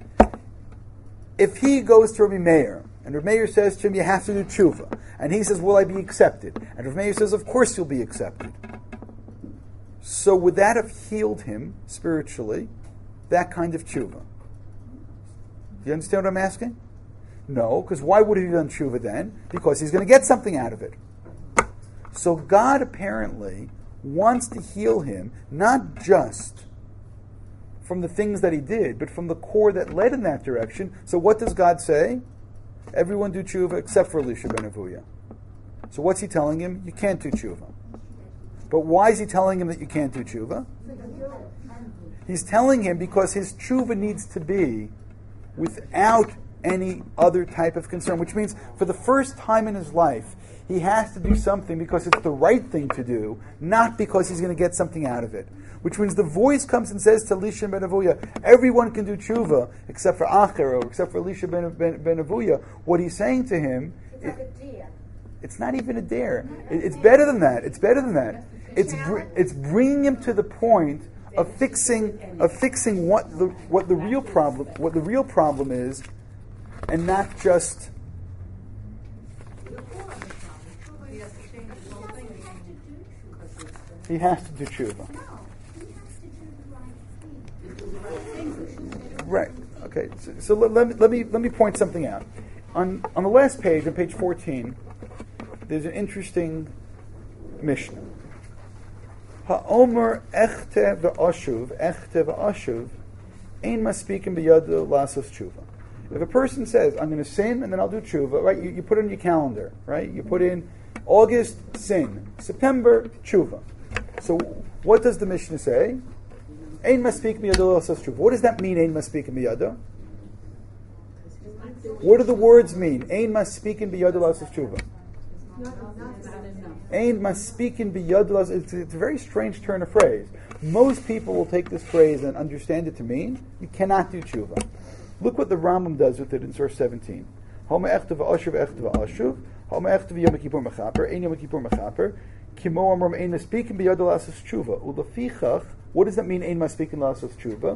if he goes to Rabbi Meir, and Rabbi Meir says to him, you have to do tshuva, and he says, will I be accepted? And Rabbi Meir says, of course you'll be accepted. So would that have healed him spiritually, that kind of tshuva? Do you understand what I'm asking? No, because why would he have done tshuva then? Because he's going to get something out of it. So God apparently wants to heal him, not just from the things that he did, but from the core that led in that direction. So what does God say? Everyone do tshuva except for Elisha ben Avuya. So what's he telling him? You can't do tshuva. But why is he telling him that you can't do tshuva? He's telling him because his tshuva needs to be without any other type of concern, which means for the first time in his life, he has to do something because it's the right thing to do, not because he's going to get something out of it. Which means the voice comes and says to Elisha ben Avuya, everyone can do tshuva except for Acher, or except for Elisha ben Avuya. What he's saying to him, it's not even a dare. It's better than that. It's better than that. It's bringing him to the point of fixing what the real problem is, and not just. He has to do tshuva. Right. Okay. So let me point something out. On the last page, on page 14, there's an interesting Mishnah. Ha'omer echte v'ashuv, ein maspikim b'yadu lasos tshuva. If a person says, I'm going to sin and then I'll do tshuva, right? You put it in your calendar, right? You put in August, sin. September, tshuva. So what does the Mishnah say? Ein maspikim b'yadu lasos tshuva. What does that mean, ein maspikim b'yadu? What do the words mean? Ein maspikim b'yadu lasos tshuva. Ein maspikin b'yad. It's a very strange turn of phrase. Most people will take this phrase and understand it to mean you cannot do tshuva. Look what the Rambam does with it in verse 17. Homa echta v'ashuv echta v'ashuv. Homa echta v'yom kippur mechaper. Ein yom kippur mechaper. Kimo amram ein maspikin b'yad lasos tshuva. Ulefichach. What does that mean? Ein maspikin lasos tshuva.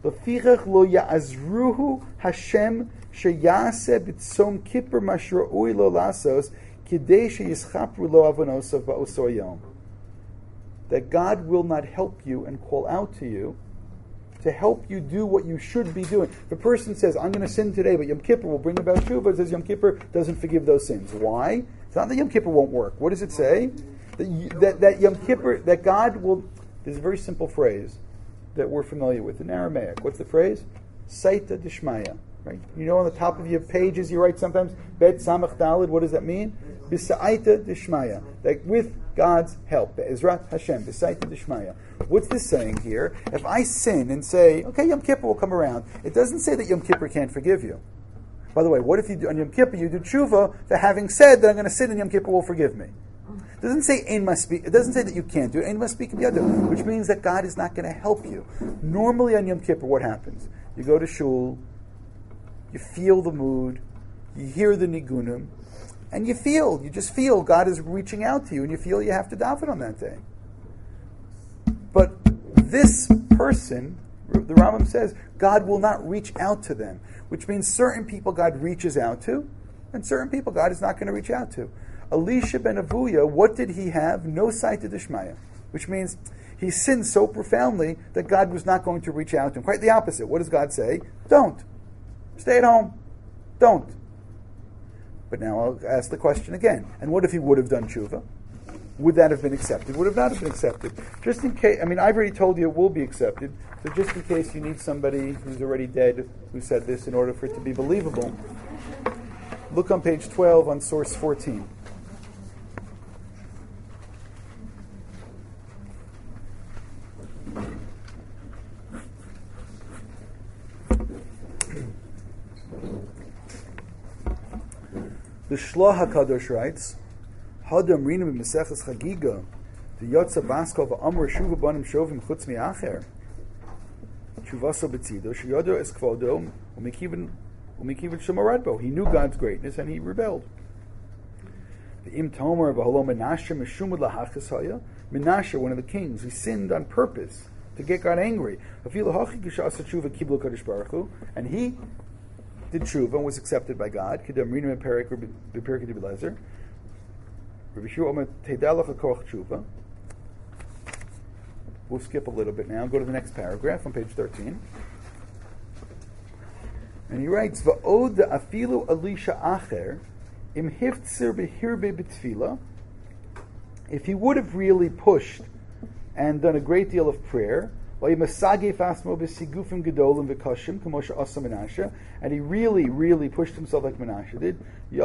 Lefichach lo ya'azruhu Hashem sheyaseh b'tzom kippur mashra'ui lo lasos kidei sheyischapru lo avonosav ba'osor yom. That God will not help you and call out to you to help you do what you should be doing. If a person says, I'm going to sin today, but Yom Kippur will bring about tshuva, it says Yom Kippur doesn't forgive those sins. Why? It's not that Yom Kippur won't work. What does it say? That Yom Kippur, that God will, there's a very simple phrase that we're familiar with in Aramaic. What's the phrase? Saita Dishmaya. Right? You know on the top of your pages you write sometimes, Bet Samach Dalid, what does that mean? Bisaita Dishmaya. Like with God's help. Be'ezrat Hashem. Bisaita Dishmaya. What's this saying here? If I sin and say, okay, Yom Kippur will come around, it doesn't say that Yom Kippur can't forgive you. By the way, what if you do on Yom Kippur, you do tshuva for having said that I'm going to sin and Yom Kippur will forgive me? It doesn't say ein must speak. It doesn't say that you can't do it. Ein must speak b'yado, which means that God is not going to help you. Normally on Yom Kippur, what happens? You go to shul, you feel the mood, you hear the nigunim, and you just feel God is reaching out to you, and you feel you have to daven on that day. But this person, the Rambam says, God will not reach out to them, which means certain people God reaches out to, and certain people God is not going to reach out to. Elisha ben Avuya, what did he have? No saita d'shmaya, which means he sinned so profoundly that God was not going to reach out to him. Quite the opposite. What does God say? Don't. Stay at home. Don't. But now I'll ask the question again. And what if he would have done tshuva? Would that have been accepted? Would it not have been accepted? Just in case, I've already told you it will be accepted, so just in case you need somebody who's already dead who said this in order for it to be believable, look on page 12 on source 14. The Shloh HaKadosh writes, Hadam Rina b'Meseches Chagiga, the Yotza Baskov v'Amr Shuva Banim Shovim Chutz Mi'acher, Shuvaso B'Tzido, Sheyodo Es Kvodo, U'Mekivan Shemoradbo. He knew God's greatness and he rebelled. The Im Tomer v'Holo Menashe Meshumud Lahachas Haya, Menashe, one of the kings, he sinned on purpose to get God angry. And he did tshuva and was accepted by God. We'll skip a little bit now. Go to the next paragraph on page 13. And he writes, Va'od afilu Elisha acher im hiftzir behirbe b'tfila. If he would have really pushed and done a great deal of prayer, and he really pushed himself like Menashe did, he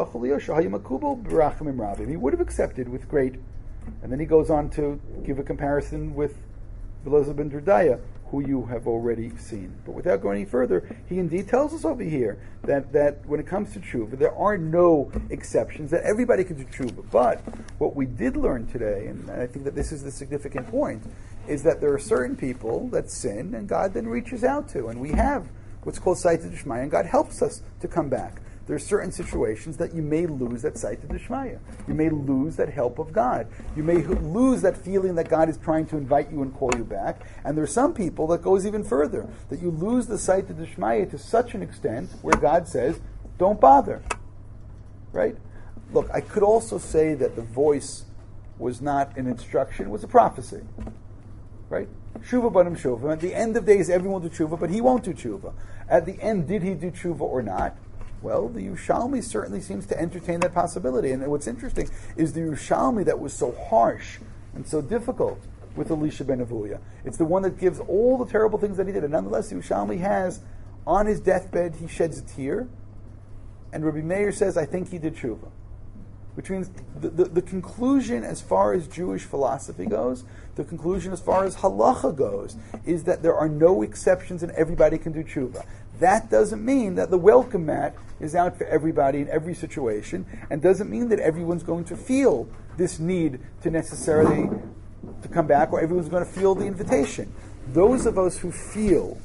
would have accepted with great. And then he goes on to give a comparison with Elazar ben Dردaya, who you have already seen. But without going any further, he indeed tells us over here that when it comes to tshuva, there are no exceptions, that everybody can do tshuva. But what we did learn today, and I think that this is the significant point, is that there are certain people that sin and God then reaches out to. And we have what's called Saita D'Shmaya, and God helps us to come back. There are certain situations that you may lose that Saita D'Shmaya. You may lose that help of God. You may lose that feeling that God is trying to invite you and call you back. And there are some people that goes even further, that you lose the Saita D'Shmaya to such an extent where God says, don't bother. Right? Look, I could also say that the voice was not an instruction, it was a prophecy. Right? Shuva banim shuva. At the end of days, everyone will do tshuva, but he won't do tshuva. At the end, did he do tshuva or not? Well, the Yerushalmi certainly seems to entertain that possibility. And what's interesting is the Yerushalmi that was so harsh and so difficult with Elisha ben Avuya. It's the one that gives all the terrible things that he did. And nonetheless, the Yerushalmi has, on his deathbed, he sheds a tear. And Rabbi Meir says, I think he did tshuva. Which means the conclusion as far as Jewish philosophy goes, the conclusion as far as halacha goes, is that there are no exceptions and everybody can do tshuva. That doesn't mean that the welcome mat is out for everybody in every situation, and doesn't mean that everyone's going to feel this need to necessarily to come back, or everyone's going to feel the invitation. Those of us who feel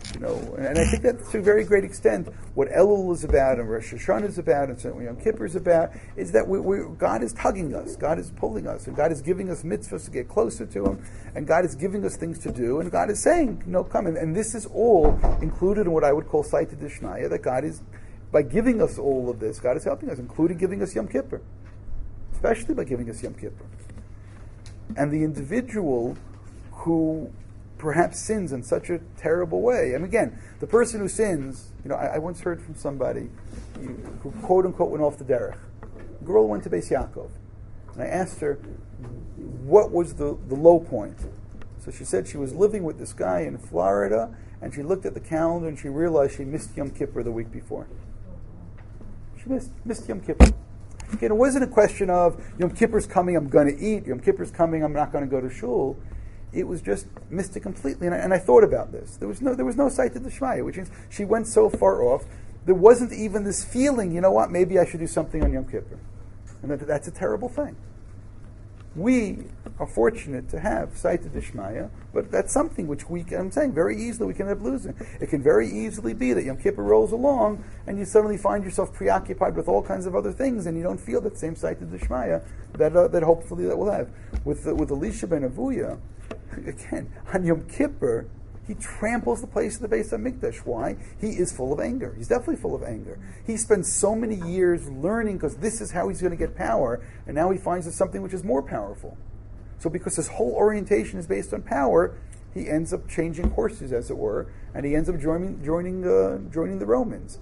And I think that to a very great extent, what Elul is about and Rosh Hashanah is about and certainly Yom Kippur is about, is that God is tugging us, God is pulling us, and God is giving us mitzvahs to get closer to Him, and God is giving us things to do, and God is saying, come. And this is all included in what I would call Saita D'Shnaya, that God is, by giving us all of this, God is helping us, including giving us Yom Kippur, especially by giving us Yom Kippur. And the individual who perhaps sins in such a terrible way. And again, the person who sins, I once heard from somebody who quote unquote went off the derech. A girl went to Beis Yaakov, and I asked her what was the low point. So she said she was living with this guy in Florida, and she looked at the calendar and she realized she missed Yom Kippur the week before. She missed Yom Kippur. Again, it wasn't a question of Yom Kippur's coming, I'm going to eat. Yom Kippur's coming, I'm not going to go to shul. It was just missed it completely. And I thought about this. There was no Saita D'Shmaya, which means she went so far off, there wasn't even this feeling, maybe I should do something on Yom Kippur. And that's a terrible thing. We are fortunate to have Saita D'Shmaya, but that's something which I'm saying, very easily we can end up losing. It can very easily be that Yom Kippur rolls along and you suddenly find yourself preoccupied with all kinds of other things and you don't feel that same Saita D'Shmaya that hopefully that we'll have. With Elisha ben Avuya, again, on Yom Kippur, he tramples the place of the Beis HaMikdash. Why? He is full of anger. He's definitely full of anger. He spends so many years learning because this is how he's going to get power, and now he finds it's something which is more powerful. So because his whole orientation is based on power, he ends up changing horses, as it were, and he ends up joining the Romans.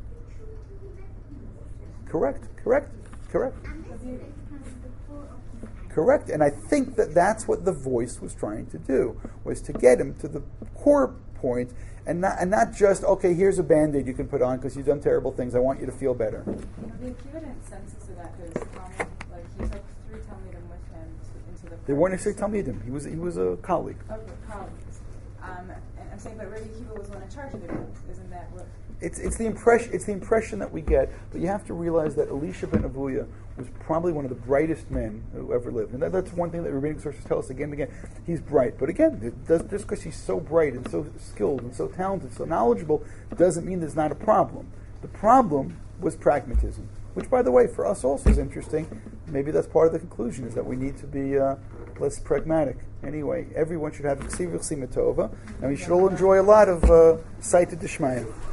Correct. Correct, and I think that's what the voice was trying to do, was to get him to the core point, and not just, okay, here's a Band-Aid you can put on because you've done terrible things, I want you to feel better. The Akiva didn't sense to that because he took 3 Talmidim with him into the... They weren't necessarily Talmidim, he was a colleague. Okay, colleagues. And I'm saying, but Rabbi Akiva was one in charge of the group, isn't that what... It's the impression that we get, but you have to realize that Elisha ben Avuya was probably one of the brightest men who ever lived, and that's one thing that rabbinic sources tell us again and again. He's bright, but again, just because he's so bright and so skilled and so talented, so knowledgeable, doesn't mean there's not a problem. The problem was pragmatism, which, by the way, for us also is interesting. Maybe that's part of the conclusion, is that we need to be less pragmatic. Anyway, everyone should have Ksiv Tova, and we should all enjoy a lot of Saita D'Shmaya.